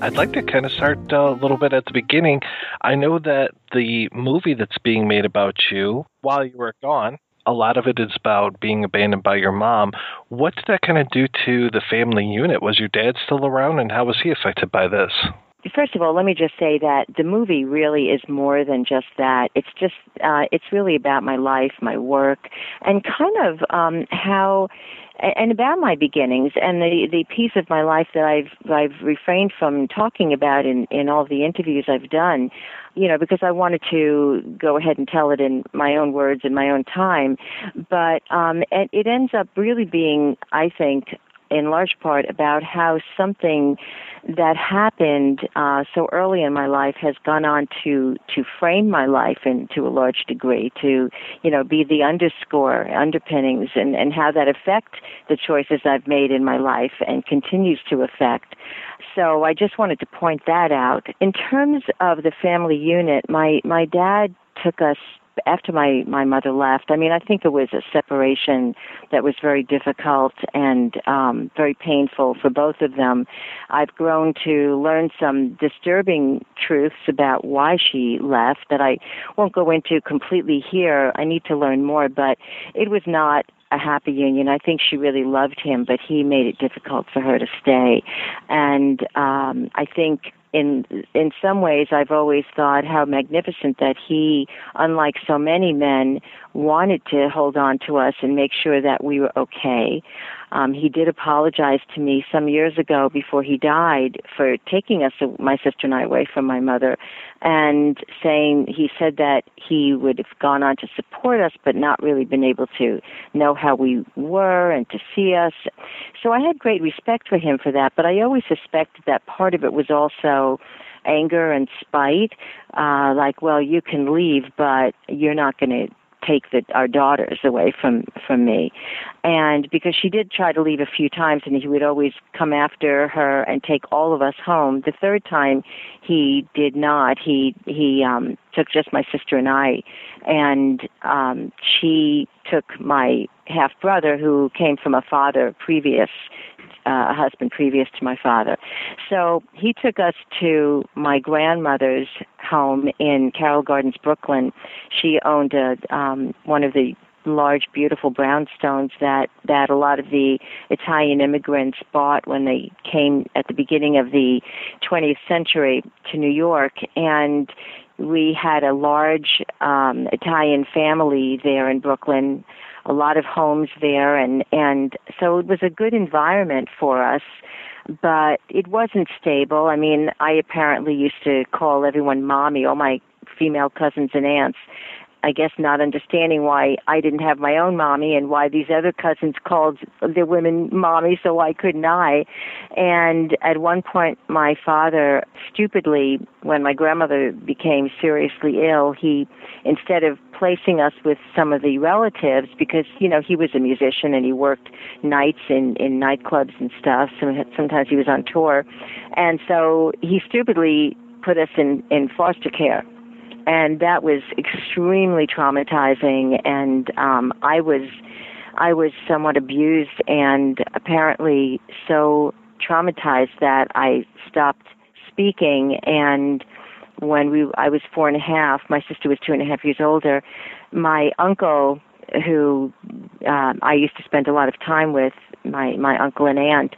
I'd like to kind of start a little bit at the beginning. I know that the movie that's being made about you while you were gone, a lot of it is about being abandoned by your mom. What did that kind of do to the family unit? Was your dad still around, and how was he affected by this? First of all, let me just say that the movie really is more than just that. It's really about my life, my work, and kind of how, and about my beginnings and the piece of my life that I've refrained from talking about in all the interviews I've done, because I wanted to go ahead and tell it in my own words in my own time. But it ends up really being, I think, in large part about how something that happened so early in my life has gone on to frame my life to a large degree, to be the underpinnings, and how that affect the choices I've made in my life and continues to affect. So I just wanted to point that out. In terms of the family unit, my dad took us after my mother left. I mean, I think it was a separation that was very difficult and very painful for both of them. I've grown to learn some disturbing truths about why she left that I won't go into completely here. I need to learn more, but it was not a happy union. I think she really loved him, but he made it difficult for her to stay. And I think in some ways, I've always thought how magnificent that he, unlike so many men, wanted to hold on to us and make sure that we were okay. He did apologize to me some years ago before he died for taking us, my sister and I, away from my mother, and he said that he would have gone on to support us, but not really been able to know how we were and to see us. So I had great respect for him for that, but I always suspected that part of it was also anger and spite, like, well, you can leave, but you're not going to take our daughters away from me. And because she did try to leave a few times, and he would always come after her and take all of us home. The third time he did not. He took just my sister and I, and she took my half-brother, who came from a husband previous to my father. So he took us to my grandmother's home in Carroll Gardens, Brooklyn. She owned one of the large, beautiful brownstones that a lot of the Italian immigrants bought when they came at the beginning of the 20th century to New York. And we had a large Italian family there in Brooklyn, a lot of homes there, and so it was a good environment for us, but it wasn't stable. I mean, I apparently used to call everyone mommy, all my female cousins and aunts, I guess not understanding why I didn't have my own mommy and why these other cousins called their women mommy, so why couldn't I? And at one point, my father, stupidly, when my grandmother became seriously ill, he, instead of placing us with some of the relatives, because, he was a musician and he worked nights in nightclubs and stuff, sometimes he was on tour, and so he stupidly put us in foster care. And that was extremely traumatizing, and I was somewhat abused and apparently so traumatized that I stopped speaking. And when I was 4.5, my sister was 2.5 years older. My uncle, who I used to spend a lot of time with, my uncle and aunt,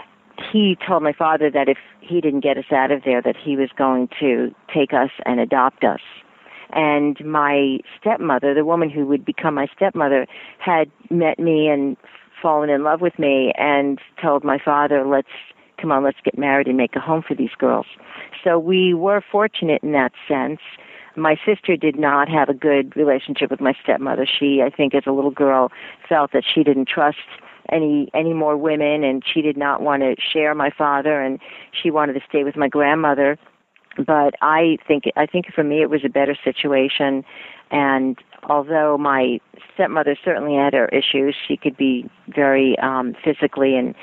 he told my father that if he didn't get us out of there, that he was going to take us and adopt us. And my stepmother, the woman who would become my stepmother, had met me and fallen in love with me and told my father, let's get married and make a home for these girls. So we were fortunate in that sense. My sister did not have a good relationship with my stepmother. She, I think, as a little girl, felt that she didn't trust any more women, and she did not want to share my father, and she wanted to stay with my grandmother. But I think for me it was a better situation, and although my stepmother certainly had her issues, she could be very physically and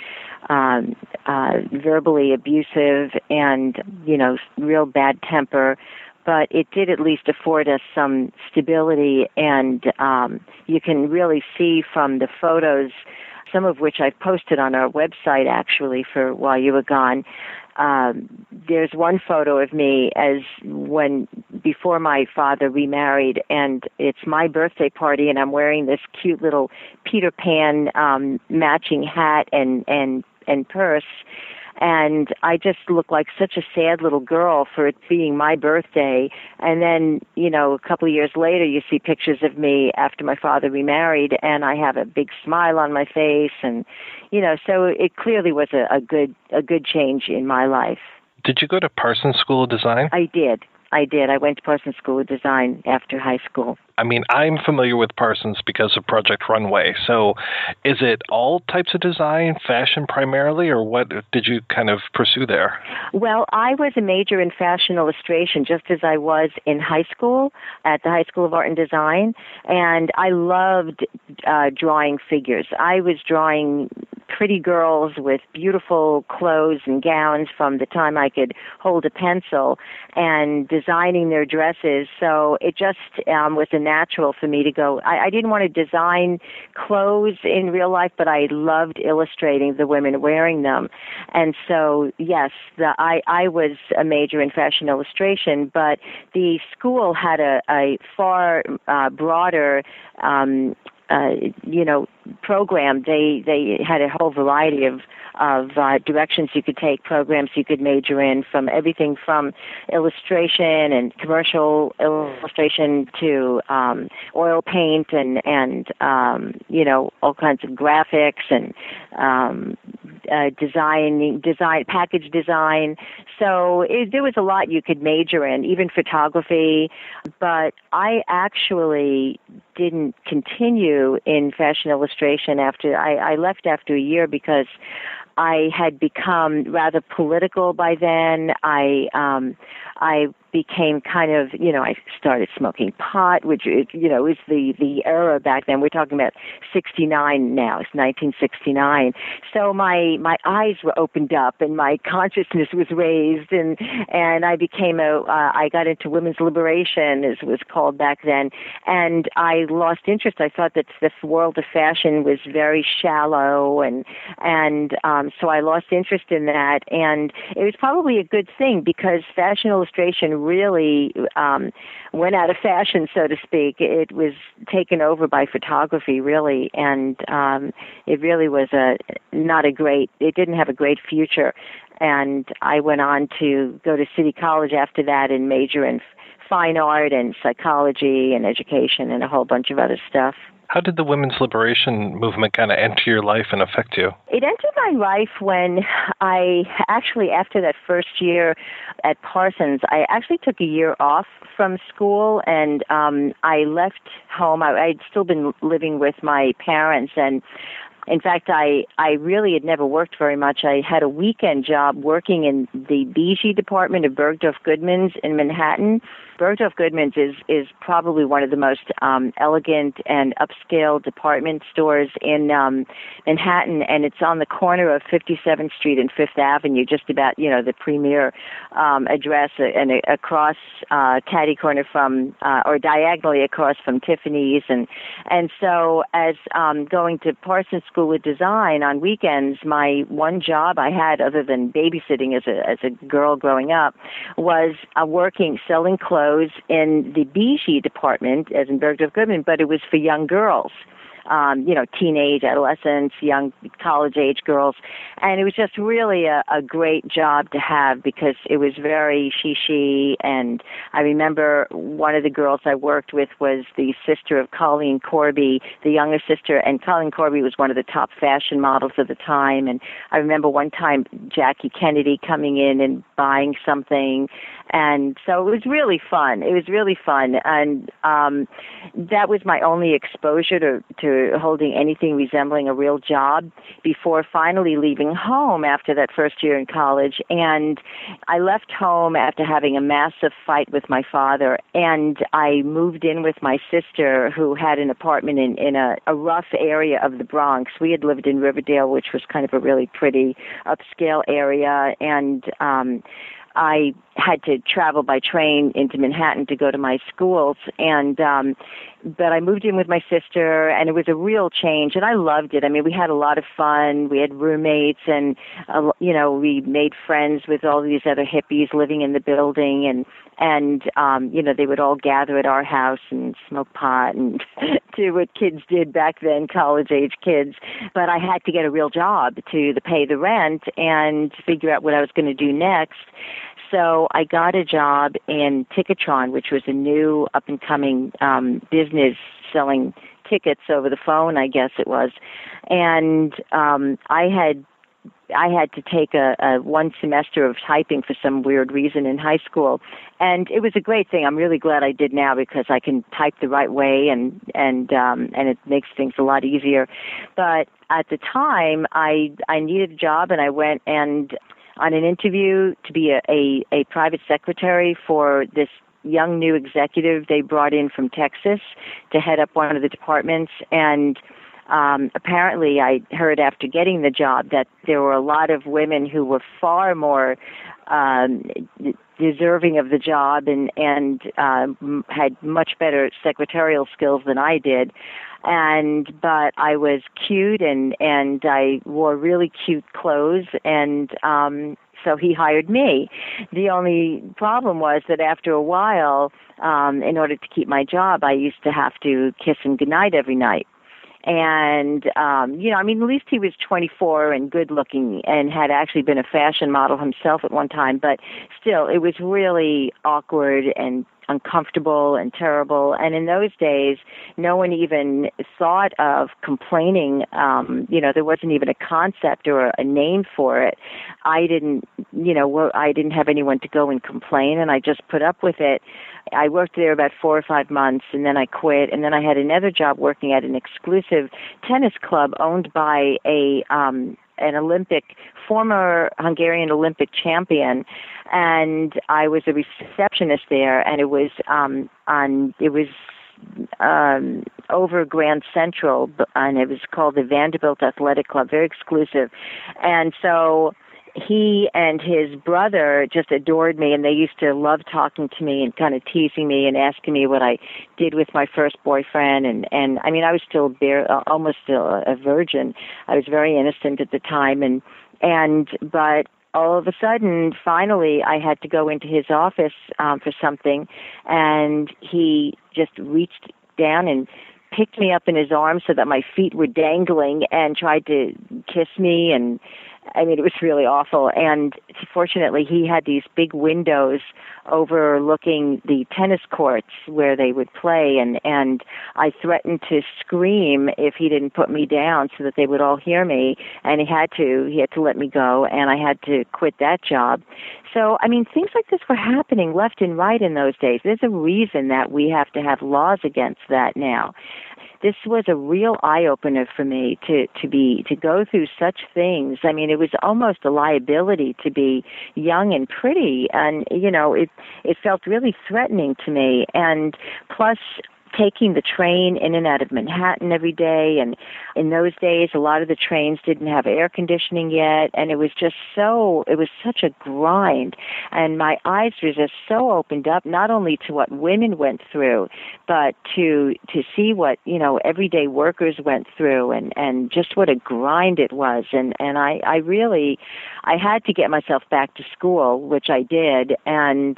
verbally abusive and, real bad temper, but it did at least afford us some stability, and you can really see from the photos, some of which I've posted on our website actually for While You Were Gone, there's one photo of me before my father remarried, and it's my birthday party, and I'm wearing this cute little Peter Pan matching hat and purse. And I just look like such a sad little girl for it being my birthday. And then, a couple of years later, you see pictures of me after my father remarried, and I have a big smile on my face. And, so it clearly was a good change in my life. Did you go to Parsons School of Design? I did. I went to Parsons School of Design after high school. I mean, I'm familiar with Parsons because of Project Runway. So is it all types of design, fashion primarily, or what did you kind of pursue there? Well, I was a major in fashion illustration, just as I was in high school at the High School of Art and Design. And I loved drawing figures. I was drawing pretty girls with beautiful clothes and gowns from the time I could hold a pencil and designing their dresses. So it just was a natural for me to go. I didn't want to design clothes in real life, but I loved illustrating the women wearing them. And so, yes, I was a major in fashion illustration, but the school had a far broader program. They had a whole variety of directions you could take, programs you could major in, from everything from illustration and commercial illustration to oil paint and all kinds of graphics and design, package design. So there was a lot you could major in, even photography. But I actually didn't continue in fashion illustration after I left after a year because I had become rather political by then. I became kind of, I started smoking pot, which, is the era back then. We're talking about 69 now. It's 1969. So my eyes were opened up and my consciousness was raised and I became I got into women's liberation, as it was called back then. And I lost interest. I thought that this world of fashion was very shallow and so I lost interest in that. And it was probably a good thing because fashion illustration really went out of fashion, so to speak. It was taken over by photography, really, and it really was it didn't have a great future. And I went on to go to City College after that and major in fine art and psychology and education and a whole bunch of other stuff. How did the women's liberation movement kind of enter your life and affect you? It entered my life when after that first year at Parsons, I actually took a year off from school and I left home. I'd still been living with my parents, and in fact, I really had never worked very much. I had a weekend job working in the Bijou department of Bergdorf Goodman's in Manhattan. Bergdorf Goodman's is probably one of the most elegant and upscale department stores in Manhattan, and it's on the corner of 57th Street and Fifth Avenue, just about, the premier address, and across catty corner from, or diagonally across from Tiffany's. And so as going to Parsons School of Design on weekends, my one job I had, other than babysitting as a girl growing up, was selling clothes in the Bijou department, as in Bergdorf Goodman, but it was for young girls. Teenage, adolescents, young college-age girls. And it was just really a great job to have because it was very she. And I remember one of the girls I worked with was the sister of Colleen Corby, the younger sister, and Colleen Corby was one of the top fashion models of the time. And I remember one time Jackie Kennedy coming in and buying something. And so it was really fun. And that was my only exposure to holding anything resembling a real job before finally leaving home after that first year in college. And I left home after having a massive fight with my father, and I moved in with my sister, who had an apartment in a rough area of the Bronx. We had lived in Riverdale, which was kind of a really pretty upscale area, and I had to travel by train into Manhattan to go to my schools, and but I moved in with my sister, and it was a real change, and I loved it. I mean, we had a lot of fun. We had roommates, and we made friends with all these other hippies living in the building, and they would all gather at our house and smoke pot and do what kids did back then, college-age kids. But I had to get a real job to pay the rent and figure out what I was going to do next. So I got a job in Ticketron, which was a new up-and-coming business selling tickets over the phone, I guess it was. And I had to take a one semester of typing for some weird reason in high school, and it was a great thing. I'm really glad I did now because I can type the right way, and it makes things a lot easier. But at the time, I needed a job, and I went and on an interview to be a private secretary for this young new executive they brought in from Texas to head up one of the departments. And apparently I heard after getting the job that there were a lot of women who were far more deserving of the job and had much better secretarial skills than I did. But I was cute and I wore really cute clothes, and so he hired me. The only problem was that after a while, in order to keep my job, I used to have to kiss him goodnight every night. And, at least he was 24 and good looking and had actually been a fashion model himself at one time, but still, it was really awkward and uncomfortable and terrible. And in those days, no one even thought of complaining. There wasn't even a concept or a name for it. I didn't have anyone to go and complain, and I just put up with it. I worked there about 4 or 5 months, and then I quit. And then I had another job working at an exclusive tennis club owned by an former Hungarian Olympic champion, and I was a receptionist there, and it was over Grand Central, and it was called the Vanderbilt Athletic Club, very exclusive. And so he and his brother just adored me, and they used to love talking to me and kind of teasing me and asking me what I did with my first boyfriend. And I mean, I was still almost still a virgin. I was very innocent at the time, but all of a sudden, finally, I had to go into his office for something, and he just reached down and picked me up in his arms so that my feet were dangling and tried to kiss me, and I mean, it was really awful. And fortunately, he had these big windows overlooking the tennis courts where they would play, and I threatened to scream if he didn't put me down so that they would all hear me, and he had to let me go, and I had to quit that job. So, I mean, things like this were happening left and right in those days. There's a reason that we have to have laws against that now. This was a real eye-opener for me to go through such things. I mean, it was almost a liability to be young and pretty, and it felt really threatening to me. And plus, taking the train in and out of Manhattan every day, and in those days, a lot of the trains didn't have air conditioning yet, and it was such a grind, and my eyes were just so opened up, not only to what women went through, but to see what, everyday workers went through, and just what a grind it was, and I had to get myself back to school, which I did, and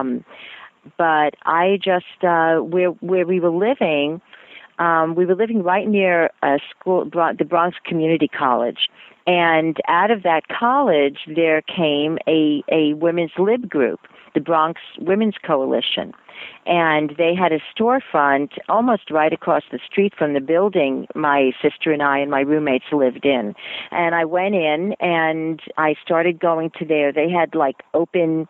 but I just, where we were living right near a school, the Bronx Community College. And out of that college, there came a women's lib group, the Bronx Women's Coalition. And they had a storefront almost right across the street from the building my sister and I and my roommates lived in. And I went in and I started going to there. They had like open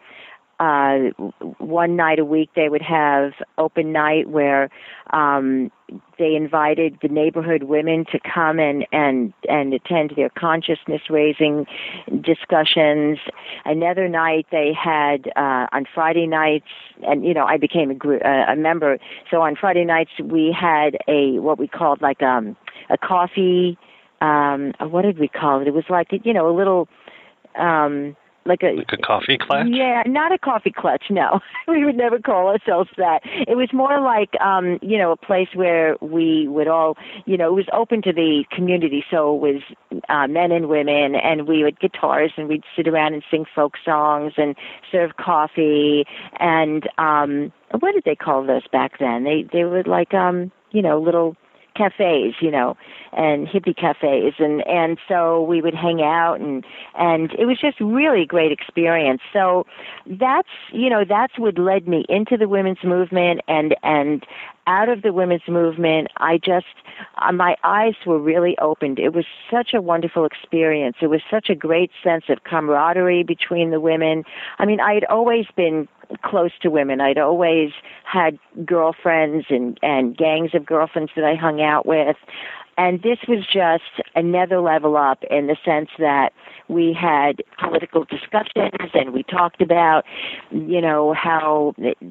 one night a week they would have open night where they invited the neighborhood women to come and attend their consciousness raising discussions. Another night they had on Friday nights, and I became a member. So on Friday nights we had what we called like a coffee. What did we call it? It was like a little. like a coffee clutch? Yeah, not a coffee clutch. No, we would never call ourselves that. It was more like a place where we would all, it was open to the community. So it was men and women, and we had guitars, and we'd sit around and sing folk songs and serve coffee. And what did they call those back then? They were like little cafes, and hippie cafes, and so we would hang out, and it was just really a great experience. So that's what led me into the women's movement, and out of the women's movement, I just my eyes were really opened. It was such a wonderful experience. It was such a great sense of camaraderie between the women. I mean, I had always been close to women. I'd always had girlfriends and gangs of girlfriends that I hung out with. And this was just another level up in the sense that we had political discussions, and we talked about, how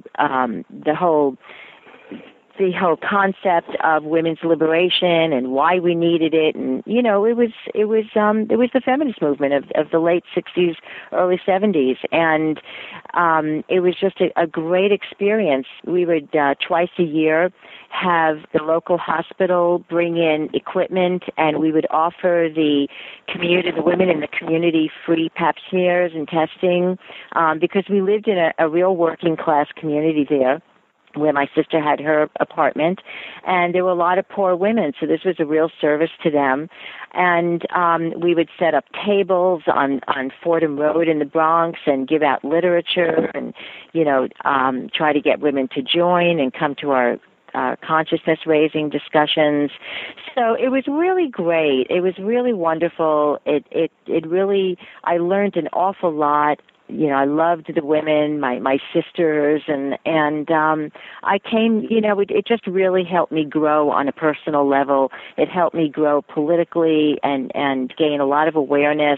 the whole concept of women's liberation and why we needed it, and it was the feminist movement of the late 60s, early 70s, and it was just a great experience. We would twice a year have the local hospital bring in equipment, and we would offer the women in the community free pap smears and testing, because we lived in a real working class community there, where my sister had her apartment, and there were a lot of poor women, so this was a real service to them. And we would set up tables on Fordham Road in the Bronx and give out literature, and try to get women to join and come to our consciousness-raising discussions. So it was really great. It was really wonderful. It really, I learned an awful lot. I loved the women, my sisters, and I came, it just really helped me grow on a personal level. It helped me grow politically and gain a lot of awareness.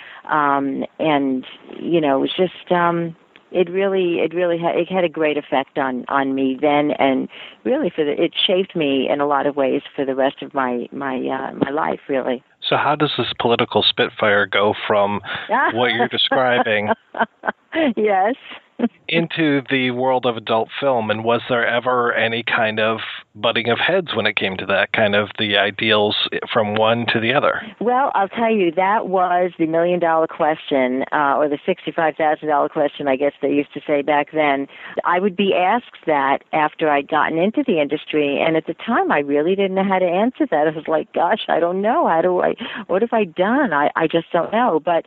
It was just, it had a great effect on me then, and really it shaped me in a lot of ways for the rest of my life, really. So how does this political spitfire go from what you're describing yes. into the world of adult film? And was there ever any kind of butting of heads when it came to that, kind of the ideals from one to the other? Well, I'll tell you, that was the $1 million question, or the $65,000 question, I guess they used to say back then. I would be asked that after I'd gotten into the industry, and at the time I really didn't know how to answer that. I was like, gosh, I don't know. What have I done? I just don't know. But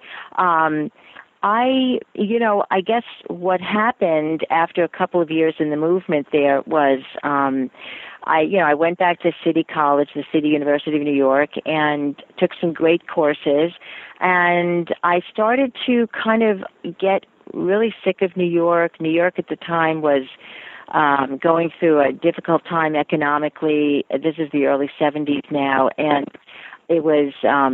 I guess what happened after a couple of years in the movement there was, I went back to City College, the City University of New York, and took some great courses. And I started to kind of get really sick of New York. New York at the time was going through a difficult time economically. This is the early 70s now, and it was,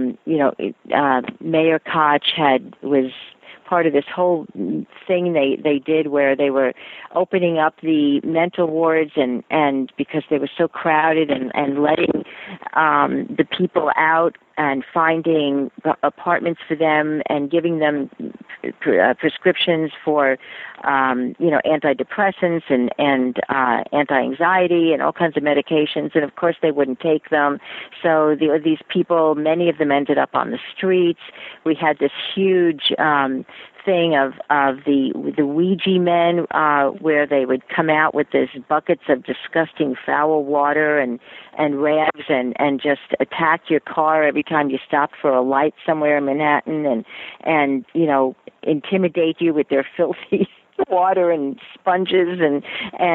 Mayor Koch was part of this whole thing they did where they were opening up the mental wards and because they were so crowded and letting the people out and finding apartments for them and giving them prescriptions for antidepressants and anti-anxiety and all kinds of medications, and of course they wouldn't take them. So these people, many of them ended up on the streets. We had this huge thing of the Ouija men, where they would come out with these buckets of disgusting foul water and rags and just attack your car every time you stopped for a light somewhere in Manhattan and intimidate you with their filthy water and sponges and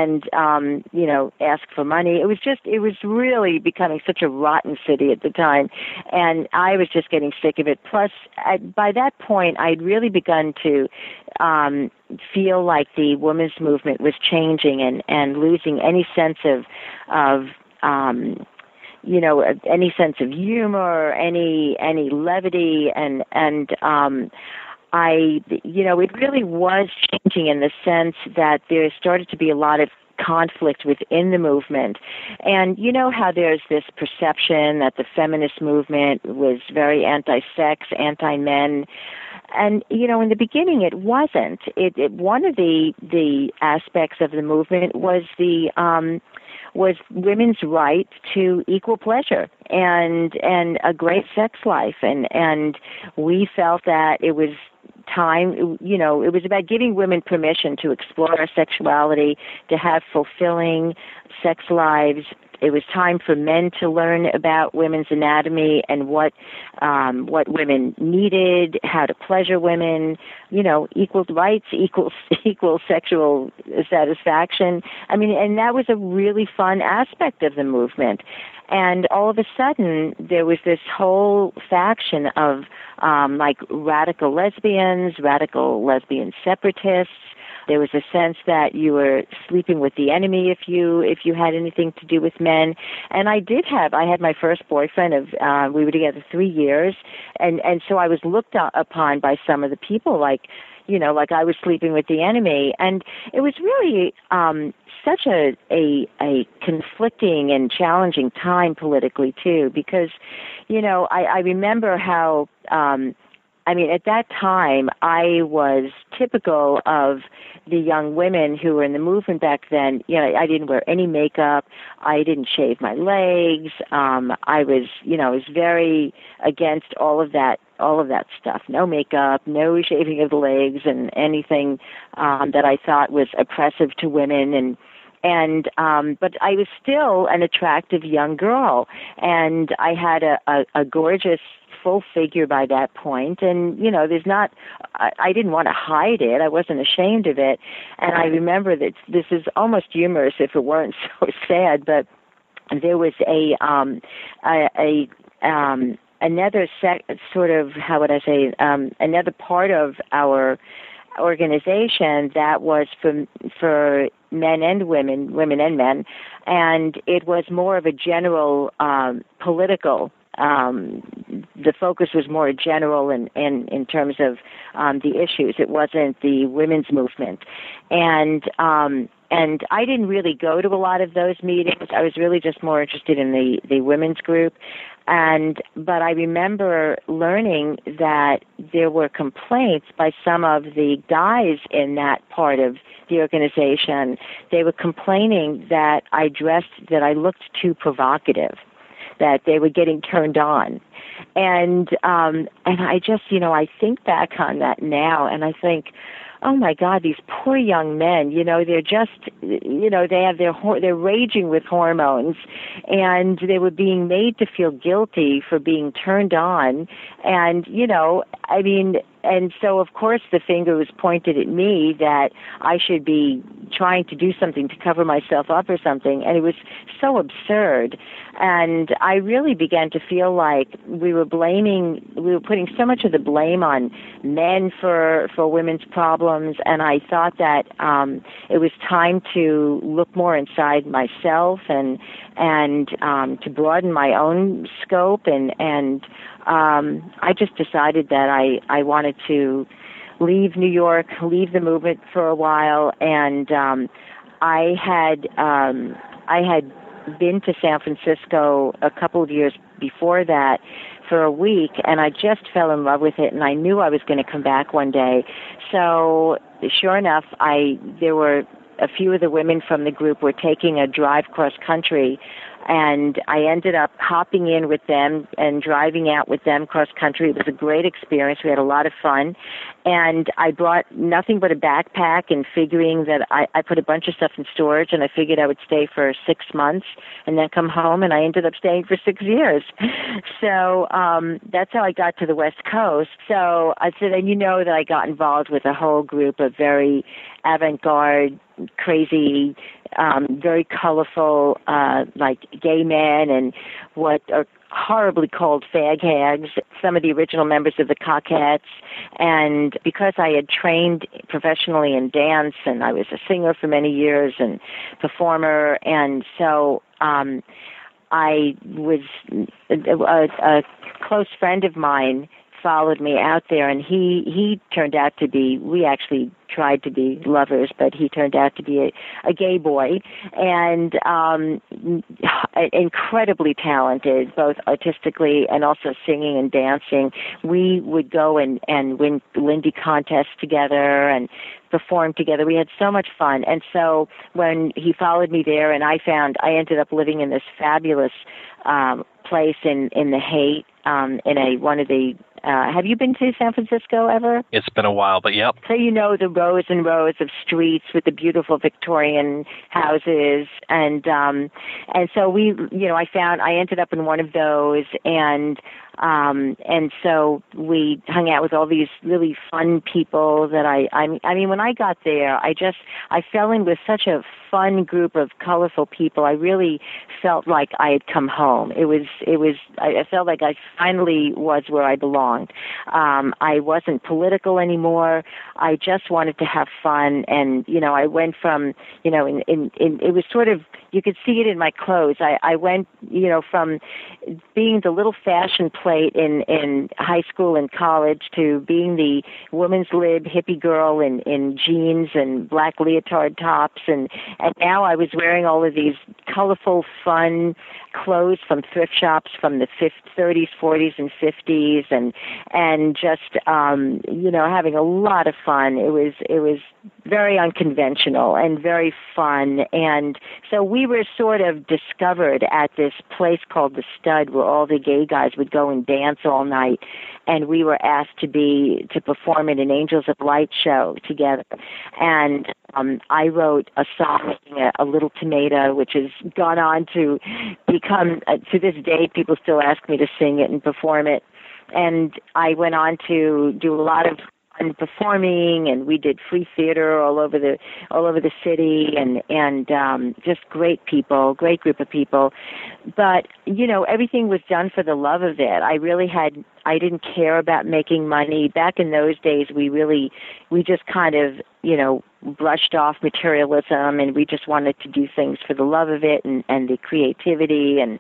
ask for money. It was really becoming such a rotten city at the time, and I was just getting sick of it. Plus, by that point, I'd really begun to feel like the women's movement was changing and losing any sense of any sense of humor, any levity, and it really was changing in the sense that there started to be a lot of conflict within the movement. And you know how there's this perception that the feminist movement was very anti-sex, anti-men. And, you know, in the beginning it wasn't. One of the aspects of the movement was was women's right to equal pleasure and a great sex life. And we felt that it was time, you know, it was about giving women permission to explore our sexuality, to have fulfilling sex lives. It was time for men to learn about women's anatomy and what women needed, how to pleasure women, you know, equal rights, equal sexual satisfaction. I mean, and that was a really fun aspect of the movement. And all of a sudden, there was this whole faction of like radical lesbian separatists. There was a sense that you were sleeping with the enemy if you had anything to do with men. And I had my first boyfriend we were together 3 years, and so I was looked upon by some of the people like, you know, like I was sleeping with the enemy. And it was really such a conflicting and challenging time politically too, because, you know, I remember how I mean, at that time, I was typical of the young women who were in the movement back then. You know, I didn't wear any makeup. I didn't shave my legs. I was very against all of that stuff. No makeup, no shaving of the legs, and anything that I thought was oppressive to women. But I was still an attractive young girl, and I had a gorgeous full figure by that point. And, you know, I didn't want to hide it. I wasn't ashamed of it. And I remember that this is almost humorous if it weren't so sad, but there was another another part of our organization that was for men and women and men, and it was more of a general political. The focus was more general in terms of the issues. It wasn't the women's movement, and I didn't really go to a lot of those meetings. I was really just more interested in the women's group. But I remember learning that there were complaints by some of the guys in that part of the organization. They were complaining that I looked too provocative, that they were getting turned on. And I just, you know, I think back on that now and I think, oh my God, these poor young men, you know, they're just, you know, they're raging with hormones, and they were being made to feel guilty for being turned on. And, you know, I mean, and so of course the finger was pointed at me that I should be trying to do something to cover myself up or something. And it was so absurd. And I really began to feel like we were putting so much of the blame on men for women's problems. And I thought that it was time to look more inside myself and to broaden my own scope. And I just decided that I wanted to leave New York, leave the movement for a while. And I had been to San Francisco a couple of years before that for a week, and I just fell in love with it, and I knew I was going to come back one day. So sure enough, there were a few of the women from the group were taking a drive cross country, and I ended up hopping in with them and driving out with them cross country. It was a great experience. We had a lot of fun. And I brought nothing but a backpack, and figuring that I put a bunch of stuff in storage, and I figured I would stay for 6 months and then come home, and I ended up staying for 6 years. So that's how I got to the West Coast. So I said, and you know that I got involved with a whole group of very avant-garde, crazy, very colorful, like gay men and what are horribly called fag hags, some of the original members of the Cockettes. And because I had trained professionally in dance, and I was a singer for many years and performer, and so I was a close friend of mine followed me out there, and he turned out to be, we actually tried to be lovers, but he turned out to be a gay boy, and incredibly talented, both artistically and also singing and dancing. We would go and win Lindy contests together and perform together. We had so much fun. And so when he followed me there, and I ended up living in this fabulous place in the Haight, in one of the have you been to San Francisco ever? It's been a while, but yep. So you know the rows and rows of streets with the beautiful Victorian houses, and so I ended up in one of those, and so we hung out with all these really fun people that I mean when I got there, I fell in with such a fun group of colorful people. I really felt like I had come home. I felt like I finally was where I belonged. I wasn't political anymore. I just wanted to have fun, and I went from it was sort of, you could see it in my clothes. I went from being the little fashion plate in high school and college to being the woman's lib hippie girl in jeans and black leotard tops, and now I was wearing all of these colorful, fun clothes from thrift shops from the 30s, 40s, and 50s, and just having a lot of fun. It was very unconventional and very fun, and so we were sort of discovered at this place called The Stud, where all the gay guys would go and dance all night, and we were asked to perform in an Angels of Light show together. And I wrote a song, A Little Tomato, which has gone on to become, to this day, people still ask me to sing it and perform it. And I went on to do a lot of fun performing, and we did free theater all over the city, and just great people, great group of people. But everything was done for the love of it. I didn't care about making money. Back in those days, we just kind of brushed off materialism, and we just wanted to do things for the love of it and the creativity, and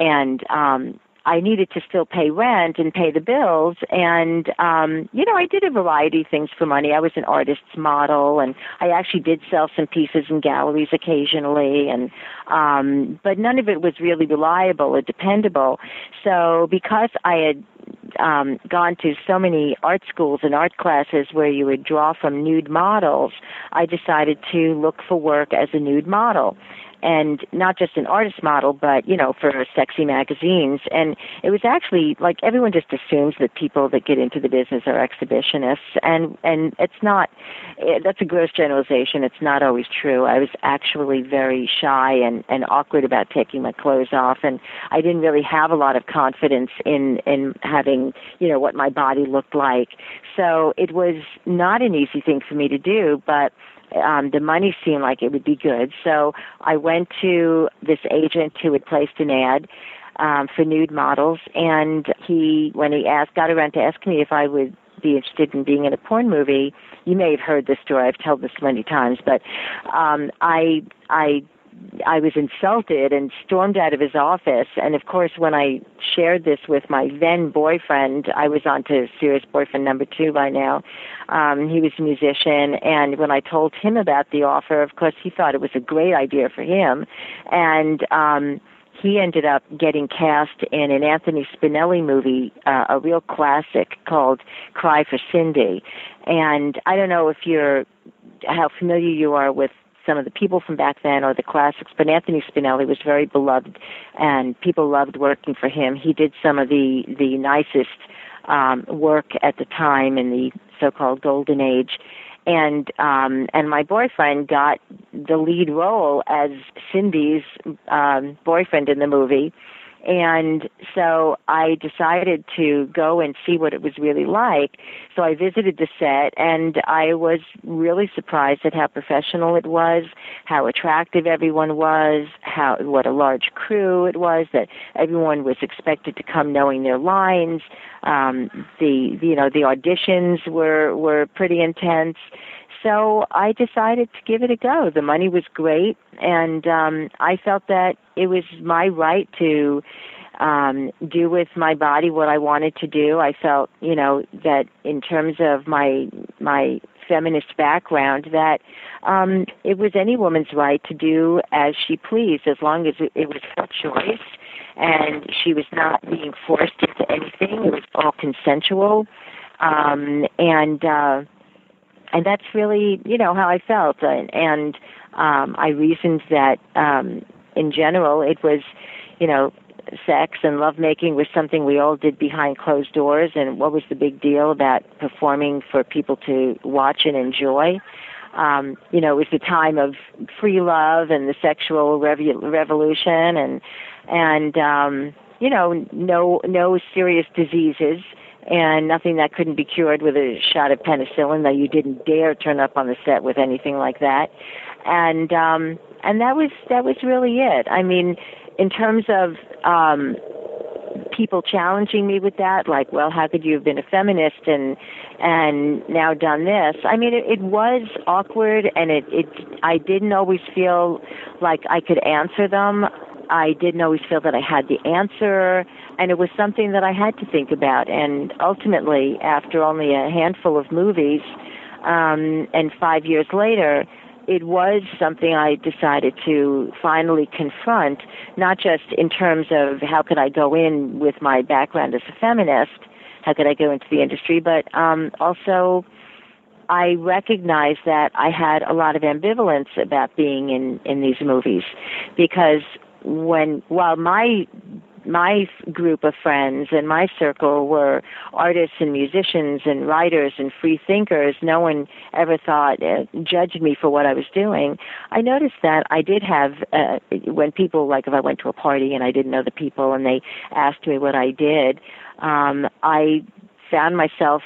I needed to still pay rent and pay the bills, and I did a variety of things for money. I was an artist's model, and I actually did sell some pieces in galleries occasionally, and but none of it was really reliable or dependable. So because I had gone to so many art schools and art classes where you would draw from nude models, I decided to look for work as a nude model. And not just an artist model, but, for sexy magazines. And it was actually, like, everyone just assumes that people that get into the business are exhibitionists. And it's not, that's a gross generalization. It's not always true. I was actually very shy and awkward about taking my clothes off. And I didn't really have a lot of confidence in having, what my body looked like. So it was not an easy thing for me to do, but the money seemed like it would be good. So I went to this agent who had placed an ad for nude models, and when he got around to asking me if I would be interested in being in a porn movie. You may have heard this story. I've told this many times, but I was insulted and stormed out of his office. And of course, when I shared this with my then boyfriend, I was on to serious boyfriend number 2 by now. He was a musician. And when I told him about the offer, of course, he thought it was a great idea for him. And he ended up getting cast in an Anthony Spinelli movie, a real classic called Cry for Cindy. And I don't know how familiar you are with some of the people from back then or the classics, but Anthony Spinelli was very beloved, and people loved working for him. He did some of the nicest work at the time in the so-called Golden Age. And my boyfriend got the lead role as Cindy's boyfriend in the movie. And so I decided to go and see what it was really like. So I visited the set, and I was really surprised at how professional it was, how attractive everyone was, what a large crew it was, that everyone was expected to come knowing their lines. The auditions were pretty intense. So I decided to give it a go. The money was great, and I felt that it was my right to do with my body what I wanted to do. I felt, that in terms of my feminist background, that it was any woman's right to do as she pleased, as long as it was her choice, and she was not being forced into anything. It was all consensual, and that's really, how I felt, and I reasoned that in general it was, sex and lovemaking was something we all did behind closed doors, and what was the big deal about performing for people to watch and enjoy? It was the time of free love and the sexual revolution, and no serious diseases, and nothing that couldn't be cured with a shot of penicillin, though you didn't dare turn up on the set with anything like that. And that was really it. I mean, in terms of people challenging me with that, like, well, how could you have been a feminist and now done this? I mean, it was awkward, and I didn't always feel like I could answer them. I didn't always feel that I had the answer, and it was something that I had to think about. And ultimately, after only a handful of movies, and 5 years later, it was something I decided to finally confront, not just in terms of how could I go in with my background as a feminist, how could I go into the industry, but also I recognized that I had a lot of ambivalence about being in these movies, because while my group of friends and my circle were artists and musicians and writers and free thinkers, no one ever judged me for what I was doing. I noticed that I did have, when people, like if I went to a party and I didn't know the people and they asked me what I did, I found myself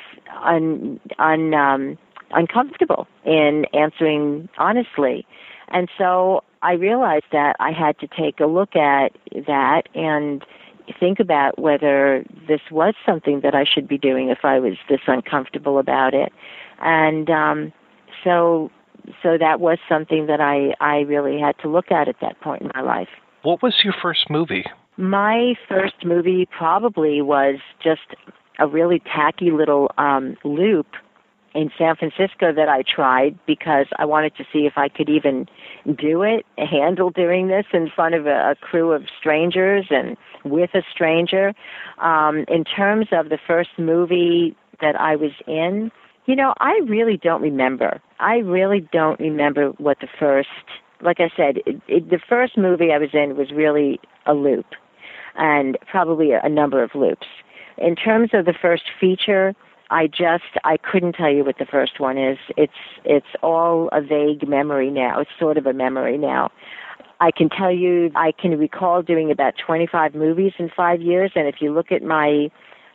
uncomfortable in answering honestly. And so I realized that I had to take a look at that and think about whether this was something that I should be doing if I was this uncomfortable about it. And so that was something that I really had to look at that point in my life. What was your first movie? My first movie probably was just a really tacky little loop in San Francisco that I tried because I wanted to see if I could even handle doing this in front of a crew of strangers and with a stranger. In terms of the first movie that I was in, I really don't remember. I really don't remember what the first, like I said, the first movie I was in was really a loop, and probably a number of loops. In terms of the first feature, I couldn't tell you what the first one is. It's all a vague memory now. It's sort of a memory now. I can tell you I can recall doing about 25 movies in 5 years, and if you look at my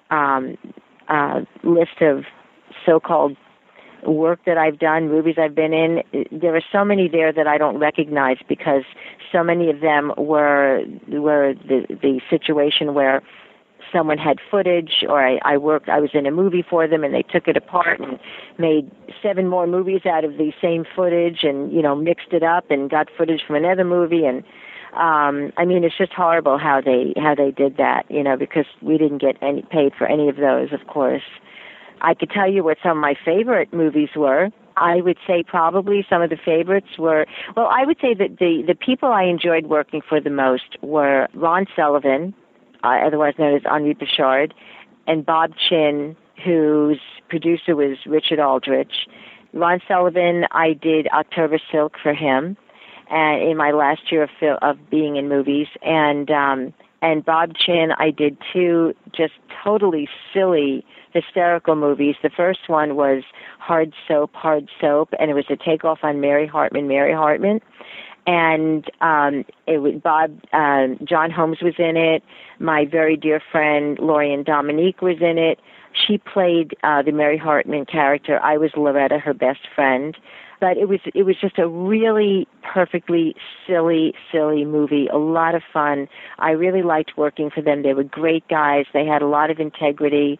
list of so-called work that I've done, movies I've been in, there are so many there that I don't recognize because so many of them were the situation where someone had footage, or I was in a movie for them and they took it apart and made 7 more movies out of the same footage and, mixed it up and got footage from another movie. And, it's just horrible how they did that, because we didn't get paid for any of those, of course. I could tell you what some of my favorite movies were. I would say probably some of the favorites were, I would say that the people I enjoyed working for the most were Ron Sullivan, otherwise known as Henri Bouchard, and Bob Chin, whose producer was Richard Aldrich. Ron Sullivan, I did October Silk for him, and in my last year of being in movies, and Bob Chin, I did 2 just totally silly, hysterical movies. The first one was Hard Soap, and it was a takeoff on Mary Hartman. And it was John Holmes was in it. My very dear friend Lorian Dominique was in it. She played the Mary Hartman character. I was Loretta, her best friend. But it was just a really perfectly silly movie. A lot of fun. I really liked working for them. They were great guys. They had a lot of integrity.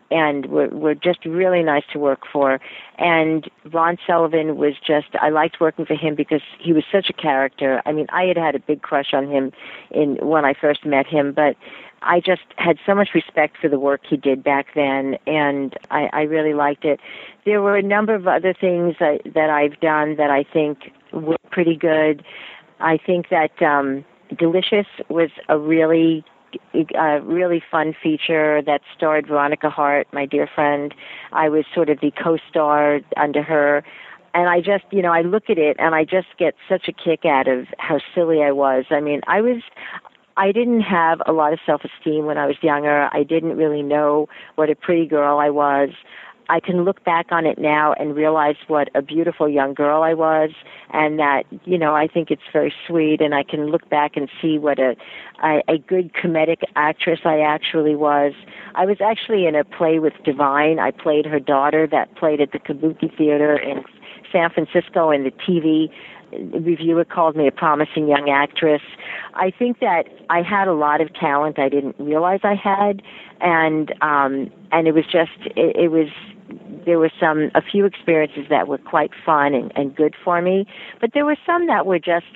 were just really nice to work for. And Ron Sullivan was just, I liked working for him because he was such a character. I mean, I had a big crush on him when I first met him, but I just had so much respect for the work he did back then, and I really liked it. There were a number of other things that I've done that I think were pretty good. I think that Delicious was a really fun feature that starred Veronica Hart, my dear friend. I was sort of the co-star under her. And I just, I look at it and I just get such a kick out of how silly I was. I mean, I didn't have a lot of self-esteem when I was younger. I didn't really know what a pretty girl I was. I can look back on it now and realize what a beautiful young girl I was, and that, I think it's very sweet, and I can look back and see what a good comedic actress I actually was. I was actually in a play with Divine. I played her daughter that played at the Kabuki Theater in San Francisco, and the TV reviewer called me a promising young actress. I think that I had a lot of talent I didn't realize I had, and it was just, there were a few experiences that were quite fun and good for me, but there were some that were just,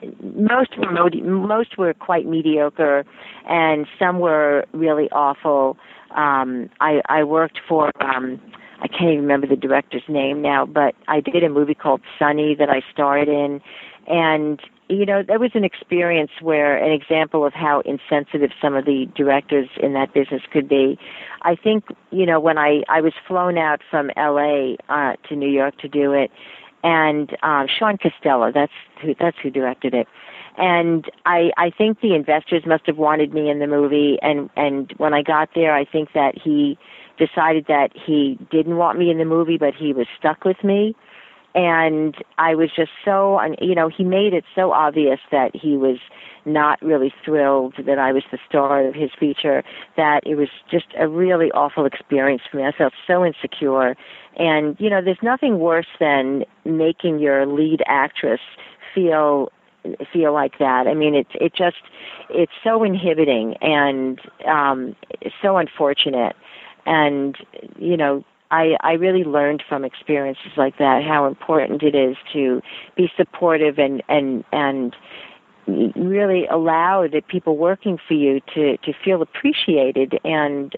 most were quite mediocre, and some were really awful. I worked for, I can't even remember the director's name now, but I did a movie called Sunny that I starred in, and that was an experience an example of how insensitive some of the directors in that business could be. I think, when I was flown out from LA to New York to do it, and Sean Costello, that's who directed it. And I think the investors must have wanted me in the movie, and when I got there, I think that he decided that he didn't want me in the movie, but he was stuck with me. And I was just so, he made it so obvious that he was not really thrilled that I was the star of his feature, that it was just a really awful experience for me. I felt so insecure. And, there's nothing worse than making your lead actress feel like that. I mean, it's so inhibiting and so unfortunate. And, I really learned from experiences like that how important it is to be supportive and really allow the people working for you to feel appreciated. And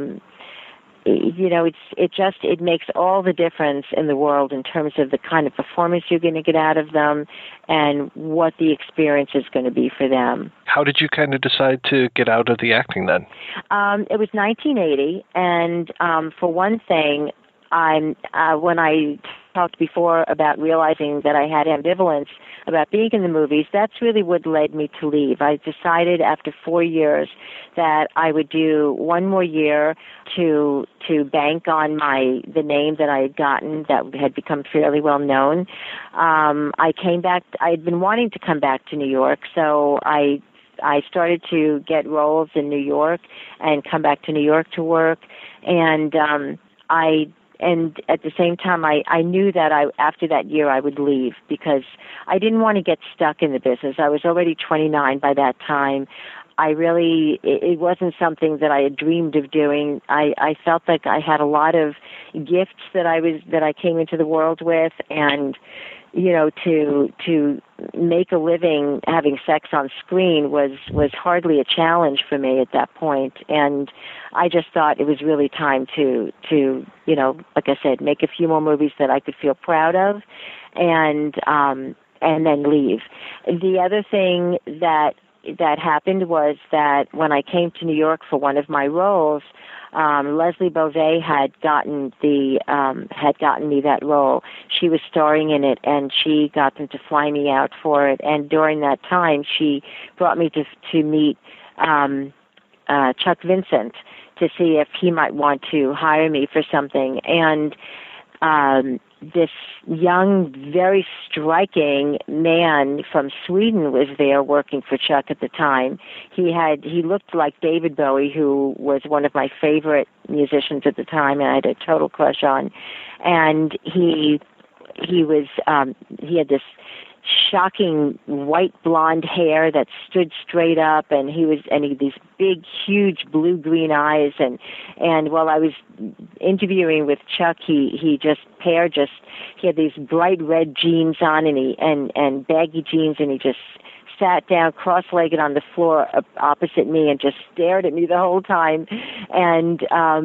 it makes all the difference in the world in terms of the kind of performance you're going to get out of them and what the experience is going to be for them. How did you kind of decide to get out of the acting then? It was 1980, and for one thing, when I talked before about realizing that I had ambivalence about being in the movies, that's really what led me to leave. I decided after 4 years that I would do one more year to bank on the name that I had gotten that had become fairly well known. I came back. I had been wanting to come back to New York, so I started to get roles in New York and come back to New York to work, and at the same time, I knew that after that year I would leave because I didn't want to get stuck in the business. I was already 29 by that time. It wasn't something that I had dreamed of doing. I felt like I had a lot of gifts that I came into the world with, and to make a living having sex on screen was hardly a challenge for me at that point. And I just thought it was really time to like I said, make a few more movies that I could feel proud of, and then leave. The other thing that happened was that when I came to New York for one of my roles, Leslie Beauvais had gotten me that role. She was starring in it, and she got them to fly me out for it. And during that time, she brought me to meet Chuck Vincent to see if he might want to hire me for something. And this young, very striking man from Sweden was there working for Chuck at the time. He looked like David Bowie, who was one of my favorite musicians at the time, and I had a total crush on. And he had this shocking white blonde hair that stood straight up, and he had these big, huge blue-green eyes, and while I was interviewing with Chuck, he had these bright red jeans on, and baggy jeans, and he just sat down cross-legged on the floor opposite me and just stared at me the whole time. And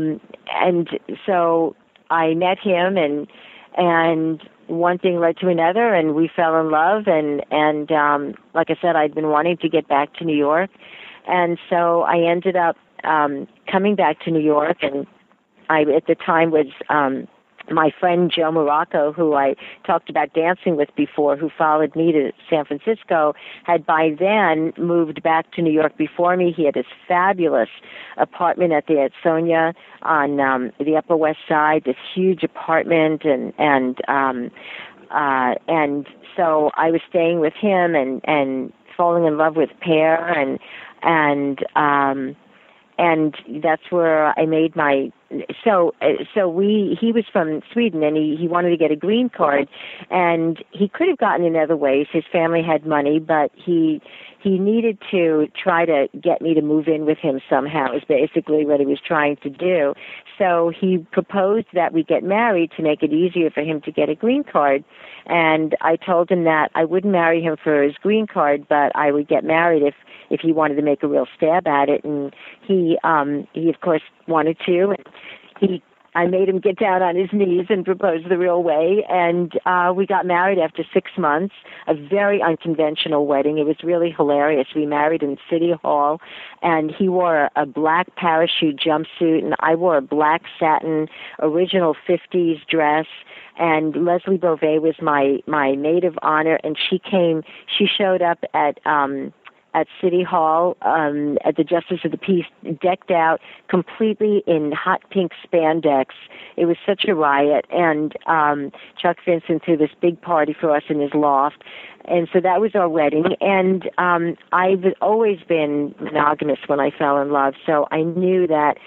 so I met him, and one thing led to another, and we fell in love. And like I said, I'd been wanting to get back to New York, and so I ended up coming back to New York. And I, at the time, was my friend Joe Morocco, who I talked about dancing with before, who followed me to San Francisco, had by then moved back to New York before me. He had this fabulous apartment at the Edsonia on the Upper West Side, this huge apartment, and so I was staying with him and falling in love with Per, and that's where I made my. So he was from Sweden, and he wanted to get a green card, and he could have gotten in other ways. His family had money, but he needed to try to get me to move in with him somehow, is basically what he was trying to do. So he proposed that we get married to make it easier for him to get a green card. And I told him that I wouldn't marry him for his green card, but I would get married if he wanted to make a real stab at it. And he of course wanted to. And I made him get down on his knees and propose the real way, and we got married after 6 months, a very unconventional wedding. It was really hilarious. We married in City Hall, and he wore a black parachute jumpsuit, and I wore a black satin original 50s dress, and Leslie Beauvais was my maid of honor, and she showed up at City Hall, at the Justice of the Peace, decked out completely in hot pink spandex. It was such a riot, and Chuck Vincent threw this big party for us in his loft, and so that was our wedding. And I've always been monogamous when I fell in love, so I knew that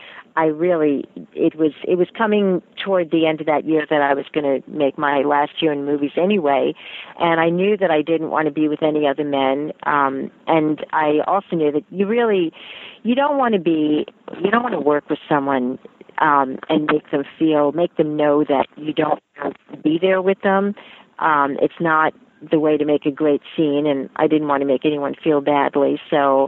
it was coming toward the end of that year that I was going to make my last year in movies anyway, and I knew that I didn't want to be with any other men, and I also knew that you don't want to work with someone and make them know that you don't want to be there with them. It's not the way to make a great scene, and I didn't want to make anyone feel badly, so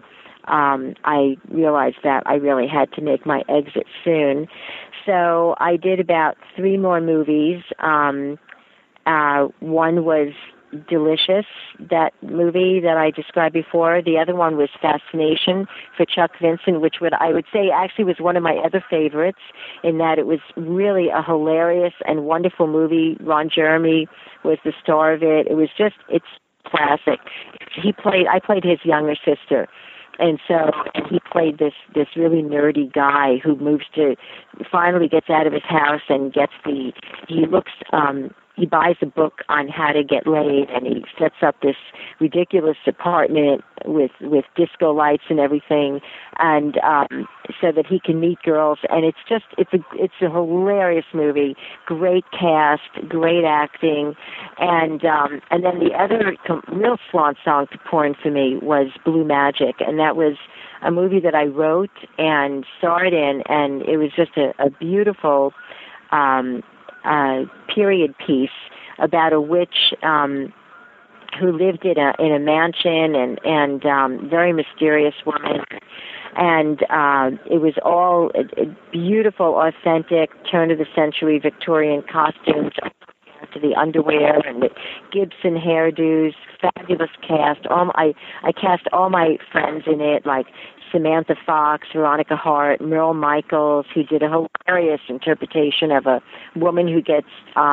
I realized that I really had to make my exit soon. So I did about 3 more movies. One was Delicious, that movie that I described before. The other one was Fascination for Chuck Vincent, which I would say actually was one of my other favorites, in that it was really a hilarious and wonderful movie. Ron Jeremy was the star of it. It's classic. I played his younger sister. And so he played this really nerdy guy who finally gets out of his house and he buys a book on how to get laid, and he sets up this ridiculous apartment with disco lights and everything, and so that he can meet girls. And it's a hilarious movie, great cast, great acting, and then the other real swan song to porn for me was Blue Magic, and that was a movie that I wrote and starred in, and it was just a beautiful period piece about a witch who lived in a mansion, and very mysterious woman, and it was all beautiful, authentic turn of the century Victorian costumes, to the underwear and the Gibson hairdos, fabulous cast. I cast all my friends in it, like Samantha Fox, Veronica Hart, Merle Michaels, who did a hilarious interpretation of a woman who gets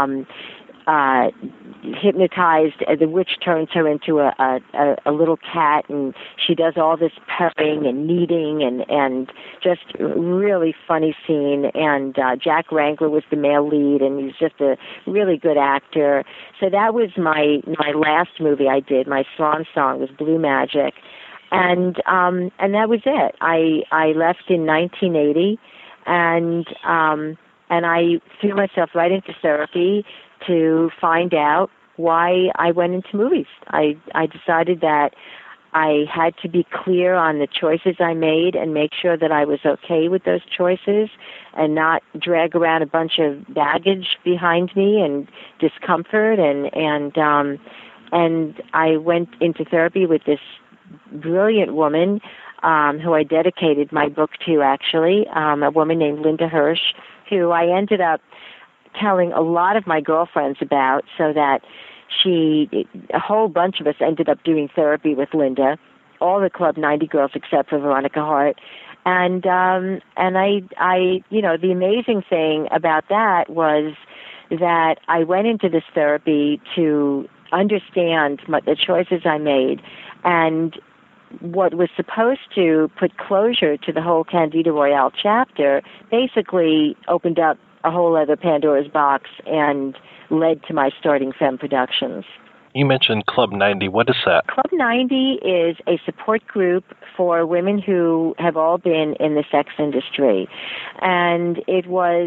hypnotized. The witch turns her into a little cat, and she does all this purring and kneading and just really funny scene. And Jack Wrangler was the male lead, and he's just a really good actor. So that was my last movie I did. My swan song was Blue Magic. And that was it. I left in 1980, and I threw myself right into therapy to find out why I went into movies. I decided that I had to be clear on the choices I made and make sure that I was okay with those choices and not drag around a bunch of baggage behind me and discomfort. And I went into therapy with this brilliant woman who I dedicated my book to, actually, a woman named Linda Hirsch, who I ended up telling a lot of my girlfriends about, so that a whole bunch of us ended up doing therapy with Linda, all the Club 90 girls except for Veronica Hart. And I, the amazing thing about that was that I went into this therapy to understand the choices I made, and what was supposed to put closure to the whole Candida Royale chapter basically opened up a whole other Pandora's box and led to my starting Femme Productions. You mentioned Club 90. What is that? Club 90 is a support group for women who have all been in the sex industry. And it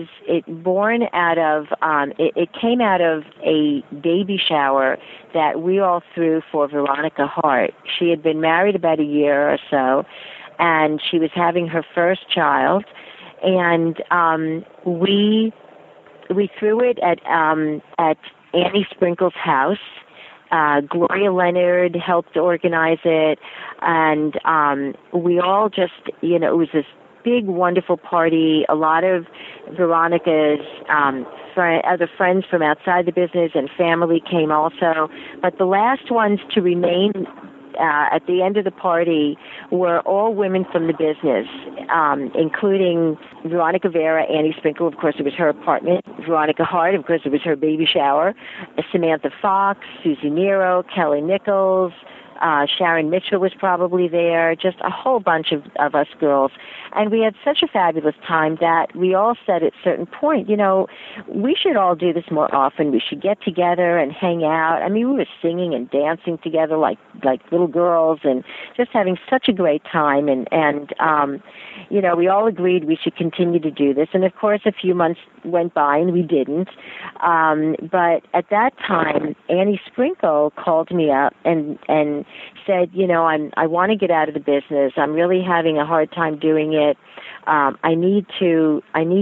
came out of a baby shower that we all threw for Veronica Hart. She had been married about a year or so, and she was having her first child. And we threw it at Annie Sprinkle's house. Gloria Leonard helped organize it, and we all just, it was this big, wonderful party. A lot of Veronica's other friends from outside the business and family came also. But the last ones to remain at the end of the party were all women from the business, including Veronica Vera, Annie Sprinkle, of course it was her apartment, Veronica Hart, of course it was her baby shower, Samantha Fox, Susie Nero, Kelly Nichols, Sharon Mitchell was probably there, just a whole bunch of us girls. And we had such a fabulous time that we all said at a certain point, we should all do this more often. We should get together and hang out. I mean, we were singing and dancing together like little girls and just having such a great time. And we all agreed we should continue to do this. And, of course, a few months went by and we didn't. But at that time, Annie Sprinkle called me up and said, I want to get out of the business. I'm really having a hard time doing it. I need to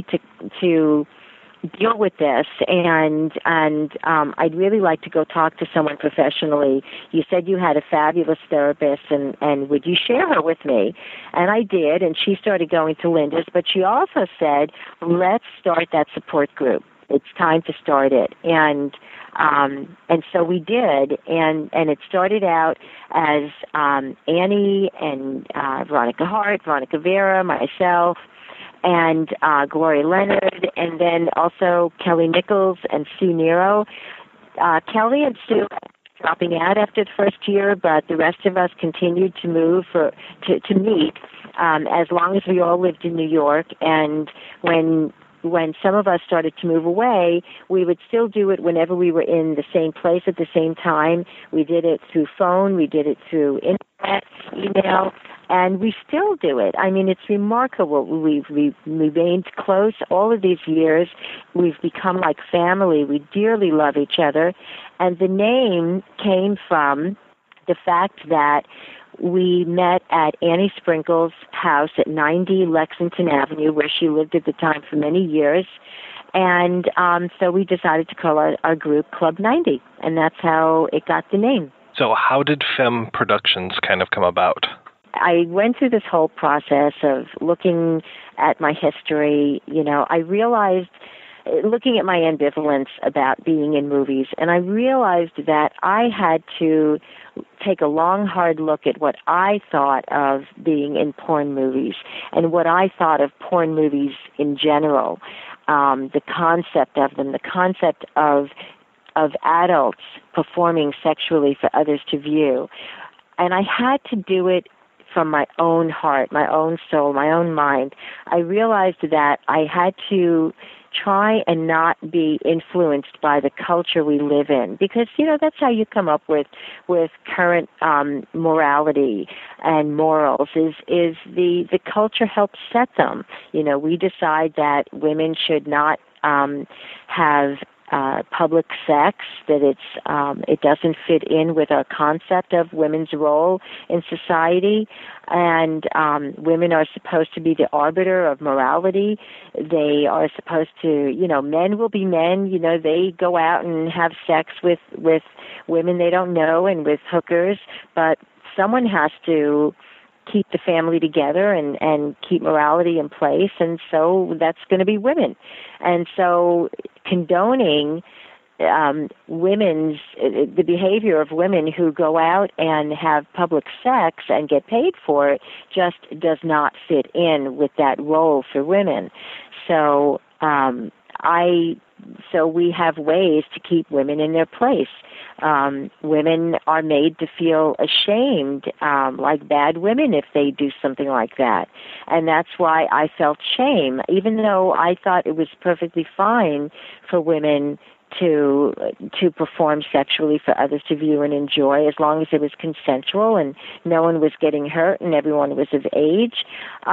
deal with this, and I'd really like to go talk to someone professionally. You said you had a fabulous therapist, and would you share her with me? And I did, and she started going to Linda's, but she also said, let's start that support group. It's time to start it. And so we did, and it started out as Annie and Veronica Hart, Veronica Vera, myself, and Gloria Leonard, and then also Kelly Nichols and Sue Nero. Kelly and Sue dropping out after the first year, but the rest of us continued to move to meet as long as we all lived in New York. And when some of us started to move away, we would still do it whenever we were in the same place at the same time. We did it through phone, we did it through internet, email, and we still do it. I mean, it's remarkable. We've remained close all of these years. We've become like family. We dearly love each other. And the name came from the fact that we met at Annie Sprinkle's house at 90 Lexington Avenue, where she lived at the time for many years. And so we decided to call our group Club 90, and that's how it got the name. So how did Femme Productions kind of come about? I went through this whole process of looking at my history. I realized, looking at my ambivalence about being in movies, and I realized that I had to take a long, hard look at what I thought of being in porn movies and what I thought of porn movies in general, the concept of them, the concept of adults performing sexually for others to view. And I had to do it from my own heart, my own soul, my own mind. I realized that I had to try and not be influenced by the culture we live in, because that's how you come up with current morality and morals. Is the culture helps set them. We decide that women should not have public sex, that it doesn't fit in with our concept of women's role in society, and women are supposed to be the arbiter of morality. They are supposed to, men will be men. They go out and have sex with women they don't know and with hookers, but someone has to keep the family together and keep morality in place, and so that's going to be women. And so condoning the behavior of women who go out and have public sex and get paid for it just does not fit in with that role for women. So so we have ways to keep women in their place. Women are made to feel ashamed, like bad women, if they do something like that. And that's why I felt shame, even though I thought it was perfectly fine for women to perform sexually for others to view and enjoy, as long as it was consensual and no one was getting hurt and everyone was of age.